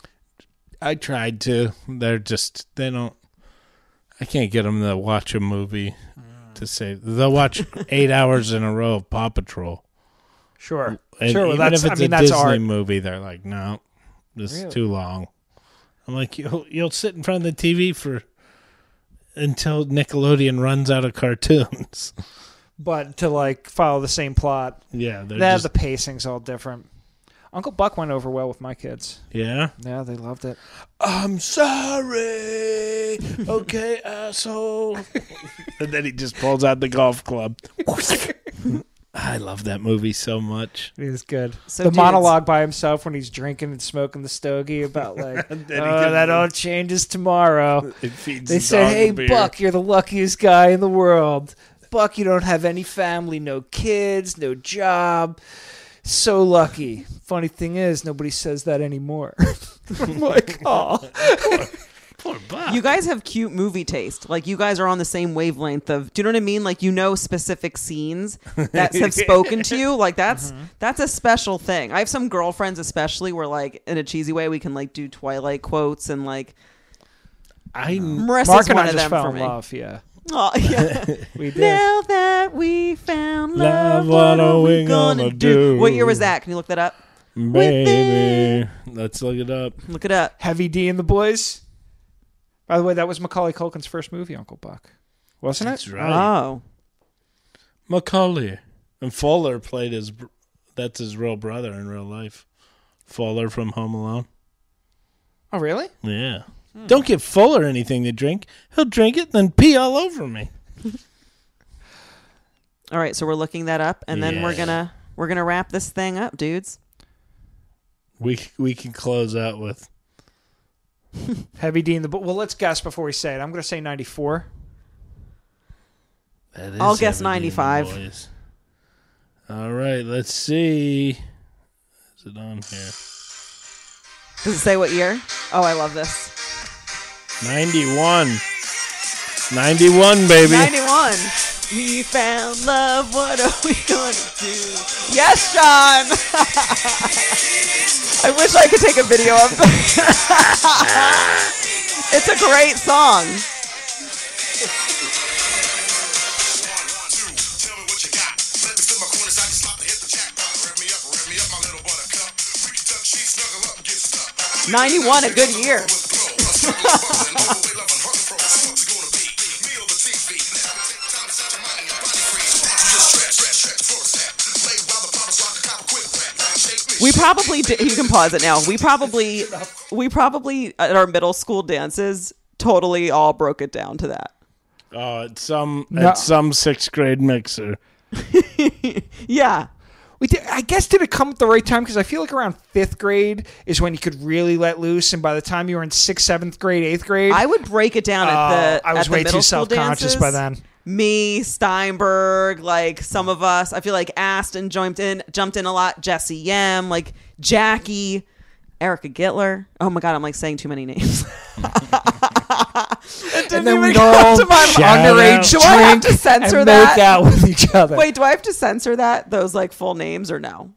I tried to. They're just they don't. I can't get them to watch a movie to say they'll watch eight hours in a row of Paw Patrol. Sure. And sure. Well, even that's, if it's I mean, a that's Disney art. movie, they're like, "No, this Really? is too long." I'm like, "You'll you'll sit in front of the T V for until Nickelodeon runs out of cartoons." But to like follow the same plot, Yeah, they're that just, the pacing's all different. Uncle Buck went over well with my kids. yeah. Yeah, they loved it. I'm sorry. Okay, asshole. And then he just pulls out the golf club. I love that movie so much. It was good. So the dudes- monologue by himself when he's drinking and smoking the stogie about like, oh, then he gives that them- all changes tomorrow. It feeds They the said, dog hey, a beer. Buck, you're the luckiest guy in the world. Buck, you don't have any family, no kids, no job. So lucky. Funny thing is, nobody says that anymore. I'm like, oh. Poor Buck. You guys have cute movie taste. Like, you guys are on the same wavelength of, do you know what I mean? Like, you know specific scenes that have spoken to you. Like, that's that's a special thing. I have some girlfriends especially where, like, in a cheesy way, we can, like, do Twilight quotes and, like, I Marissa's Mark and one I of just them fell for in me. love, yeah. Oh, yeah. We did. Now that we found love, Love, what are we gonna do? What year was that? Can you look that up? baby. Let's look it up. Look it up. Heavy D and the Boys. By the way, that was Macaulay Culkin's first movie, Uncle Buck. Wasn't That's it? right. Oh. Macaulay. And Fuller played his, br- that's his real brother in real life. Fuller from Home Alone. Oh, really? Yeah. Don't give Fuller anything to drink. He'll drink it and then pee all over me. All right, so we're looking that up, and then we're Yeah. gonna we're gonna wrap this thing up, dudes. We we can close out with Heavy D and the Boys. Well, let's guess before we say it. I'm going to say ninety-four. that is I'll guess Heavy D and the ninety-five. Boys. All right, let's see. Is it on here? Does it say what year? Oh, I love this. ninety-one. ninety-one, baby. ninety-one. We found love. What are we gonna do? Yes, John. I wish I could take a video of that. It's a great song. ninety-one, a good year. We probably did, you can pause it now. We probably we probably at our middle school dances totally all broke it down to that. Oh, at some No. at some sixth grade mixer. Yeah. We did, I guess did it come at the right time? Because I feel like around fifth grade is when you could really let loose, and by the time you were in sixth, seventh grade, eighth grade, I would break it down at Oh, the I was at the way middle too school self-conscious dances. by then. Me, Steinberg, like some of us. I feel like Aston jumped in, jumped in a lot. Jesse Yem, like Jackie, Erica Gittler. Oh my God, I'm like saying too many names. It didn't and then even we'd come all to my Shout underage out. Do I have drink to censor and that? make out with each other. Wait, do I have to censor that? Those like full names or no?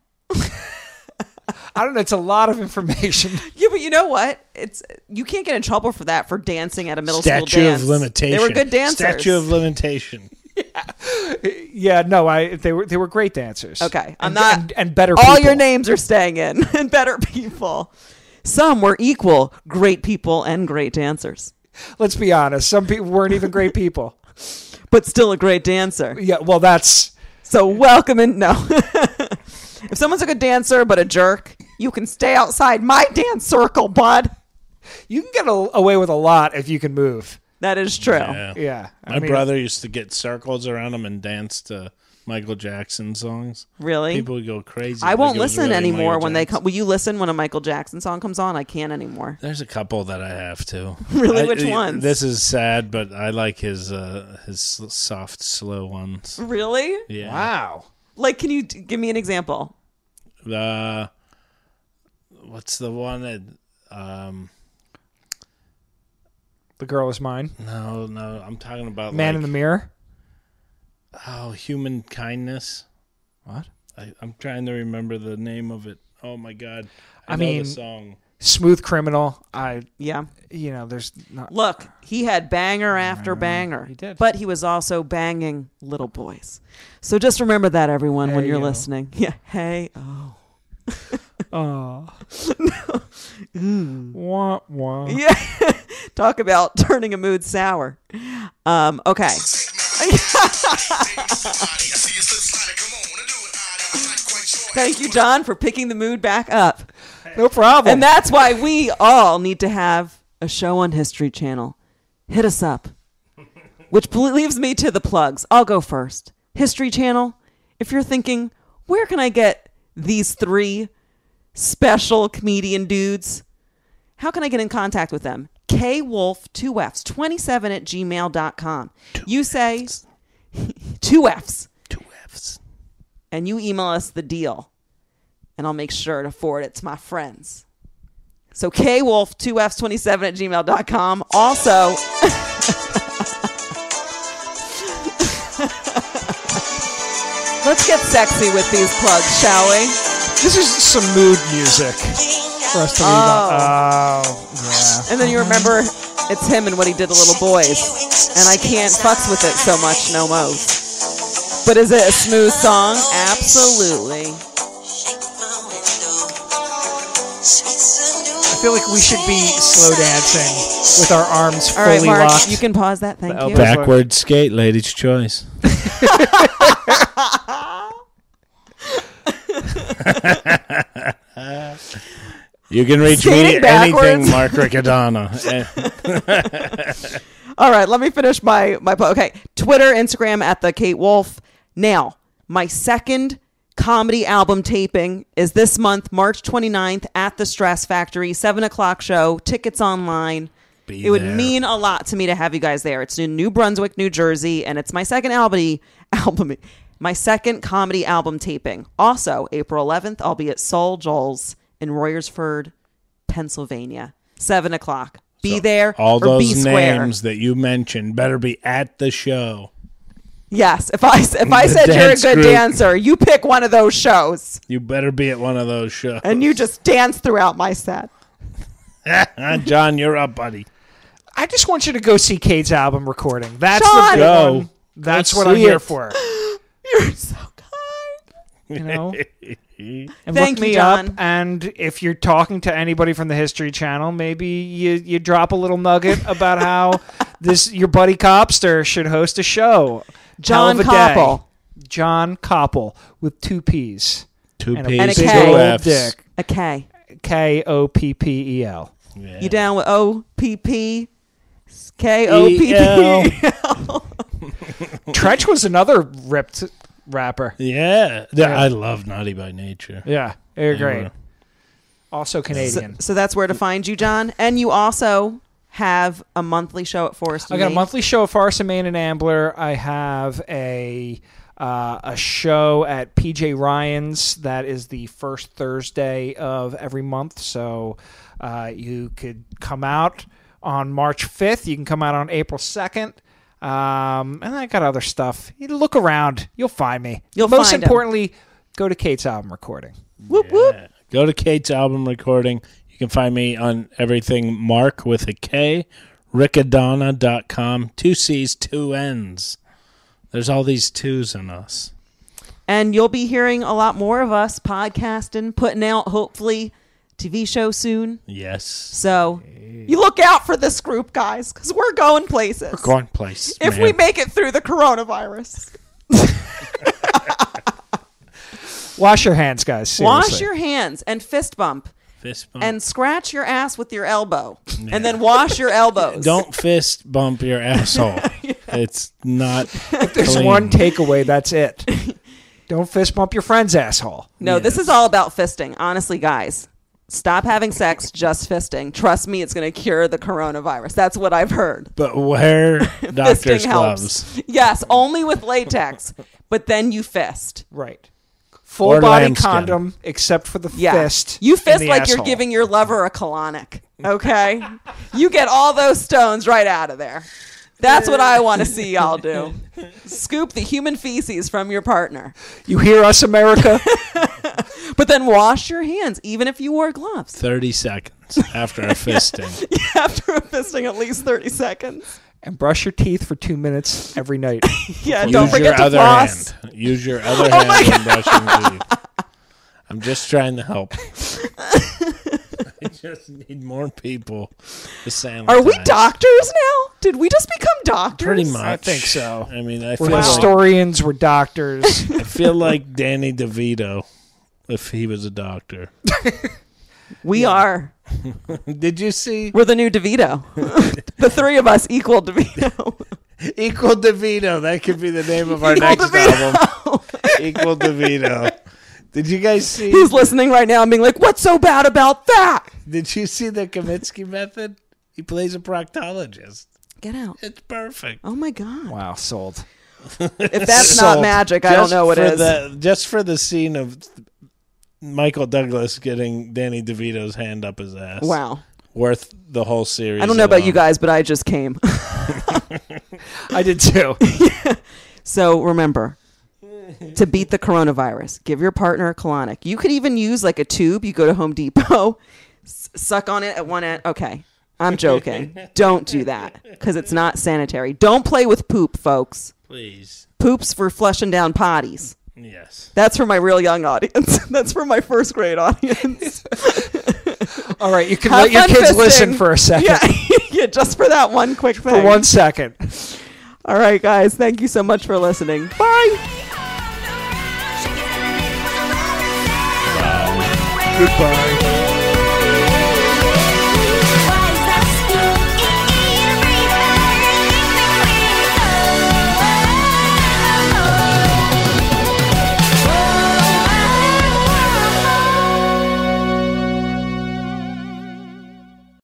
I don't know. It's a lot of information. Yeah, but you know what? It's you can't get in trouble for that for dancing at a middle school Statue dance. of limitation. They were good dancers. Statue of limitation. Yeah, no, I they were they were great dancers. Okay, I'm and, not. and, and better. All people. your names are staying in, and better people. Some were equal, great people and great dancers, Let's be honest. Some people weren't even great people. but still a great dancer. Yeah, well, that's So welcome in. No, if someone's a good dancer but a jerk, you can stay outside my dance circle, bud. you can get a, away with a lot if you can move. That is true. Yeah. Yeah, I My mean, brother used to get circles around him and dance to Michael Jackson songs. Really? People would go crazy. I Like won't it was listen really anymore Michael when they Jackson. come. Will you listen when a Michael Jackson song comes on? I can't anymore. There's a couple that I have to. Really? I- Which I- ones? This is sad, but I like his uh, his soft, slow ones. Really? Yeah. wow. Like, can you d- give me an example? Uh, what's the one that? Um, The girl is mine. no, no. I'm talking about Man like, in the mirror. Oh, human kindness. What? I, I'm trying to remember the name of it. Oh my god! I, I know mean- the song. Smooth Criminal. I, Yeah. you know, there's not. Look, he had banger after banger. he did. But he was also banging little boys. So just remember that, everyone, when Hey, you're yo. listening. Yeah. Hey, oh. Oh. Wah, wah. Yeah. Talk about turning a mood sour. Um, okay. Thank you, John, for picking the mood back up. No problem. And that's why we all need to have a show on History Channel. Hit us up. Which pl- leaves me to the plugs. I'll go first. History Channel, if you're thinking, where can I get these three special comedian dudes? How can I get in contact with them? kwolf, two F's, twenty-seven at gmail dot com. You say two F's. Two F's. And you email us the deal. And I'll make sure to forward it to my friends. So kwolf, two F's, twenty-seven at gmail dot com. Also, let's get sexy with these plugs, shall we? This is some mood music for us to leave on. Oh, yeah. And then you remember it's him and what he did to little boys. And I can't fucks with it so much no mo. But is it a smooth song? Absolutely. I feel like we should be slow dancing with our arms All fully right, Mark, locked. you can pause that. Thank The you. elbows. Backward skate, lady's choice. You can reach me Skating backwards. anything, Mark Riccadonna. Eh, All right, let me finish my my po- okay. Twitter, Instagram at the Kate Wolf. Now, my second comedy album taping is this month, March twenty-ninth, at the Stress Factory, seven o'clock show. Tickets online. Be it would there. mean a lot to me to have you guys there. It's in New Brunswick, New Jersey, and it's my second album album. My second comedy album taping. Also, April eleventh, I'll be at Soul Joel's in Royersford, Pennsylvania, seven o'clock. Be So there all or those be square. names that you mentioned better be at the show. Yes, if I if I The said you're a dance good group. dancer, you pick one of those shows You better be at one of those shows. and you just dance throughout my set. John, you're up, buddy. I just want you to go see Kate's album recording. That's Sean! the big Go. one. That's Go what I'm see here it. for. You're so kind. You know, and Thank look you, me John. up. And if you're talking to anybody from the History Channel, maybe you you drop a little nugget about how this your buddy Copster should host a show. John Hell of a Koppel. day. John Koppel with two P's. Two and a P's, And a big K. old F's. dick. A K. K O P P E L. Yeah. You down with O P P? K O P P E E. Trench was another ripped rapper. Yeah. Yeah, Yeah. I love Naughty by Nature. Yeah, they're Yeah. great. Also So, Canadian. so that's where to find you, John. And you also have a monthly show at Forest. I and got a Main. monthly show at Forest and Main and Ambler. I have a uh, a show at P J Ryan's that is the first Thursday of every month. So uh, you could come out on March fifth. You can come out on April second. Um, and I got other stuff. You look around. You'll find me. You'll Most find 'em. importantly, go to Kate's album recording. Whoop whoop. Yeah. Go to Kate's album recording. You can find me on everything Mark with a K, rickadonna dot com. Two C's, two N's. There's all these twos in us. And you'll be hearing a lot more of us podcasting, putting out hopefully T V show soon. Yes. So you look out for this group, guys, because we're going places. We're going place. if man. we make it through the coronavirus. Wash your hands, guys. Seriously. Wash your hands and fist bump Fist bump. and scratch your ass with your elbow. And then wash your elbows. Don't fist bump your asshole. It's not. There's clean. one takeaway. That's it. Don't fist bump your friend's asshole. No, this is all about fisting. Honestly, guys, stop having sex, just fisting. Trust me, it's going to cure the coronavirus. That's what I've heard. But wear doctor's Fisting gloves. helps. Yes, only with latex. But then you fist. Right. Full Or body lambskin. condom, except for the Yeah. fist. You in fist the like asshole. you're giving your lover a colonic. Okay? You get all those stones right out of there. That's what I want to see y'all do. Scoop the human feces from your partner. You hear us, America? But then wash your hands, even if you wore gloves. thirty seconds after a fisting. After a fisting, at least thirty seconds. And brush your teeth for two minutes every night. Yeah, Use don't forget your to other floss. hand. Use your other Oh my hand when brushing teeth. I'm just trying to help. I just need more people to sanitize. Are we doctors now? Did we just become doctors? Pretty much. I think so. I mean, I We're feel like, historians. We're doctors. I feel like Danny DeVito if he was a doctor. We are. Did you see We're the new DeVito. The three of us equal DeVito. Equal DeVito? That could be the name of our Equal next DeVito. album. Equal DeVito. Did you guys see? He's listening right now and being like, what's so bad about that? Did you see the Kamitsky method? He plays a proctologist. Get out. It's perfect. Oh, my God. Wow, sold. If that's not Sold. magic, I don't know what for is. The, just for the scene of Michael Douglas getting Danny DeVito's hand up his ass. Wow. Worth the whole series. I don't know about alone. you guys, but I just came. I did too. So remember, to beat the coronavirus, give your partner a colonic. You could even use like a tube. You go to Home Depot, s- suck on it at one end. Okay, I'm joking. Don't do that because it's not sanitary. Don't play with poop, folks. Please. Poop's for flushing down potties. Yes. That's for my real young audience. That's for my first grade audience. All right, you can Have let your fun kids fisting. listen for a second. Yeah, yeah, just for that one quick thing. For one second. All right, guys. Thank you so much for listening. Bye. Goodbye.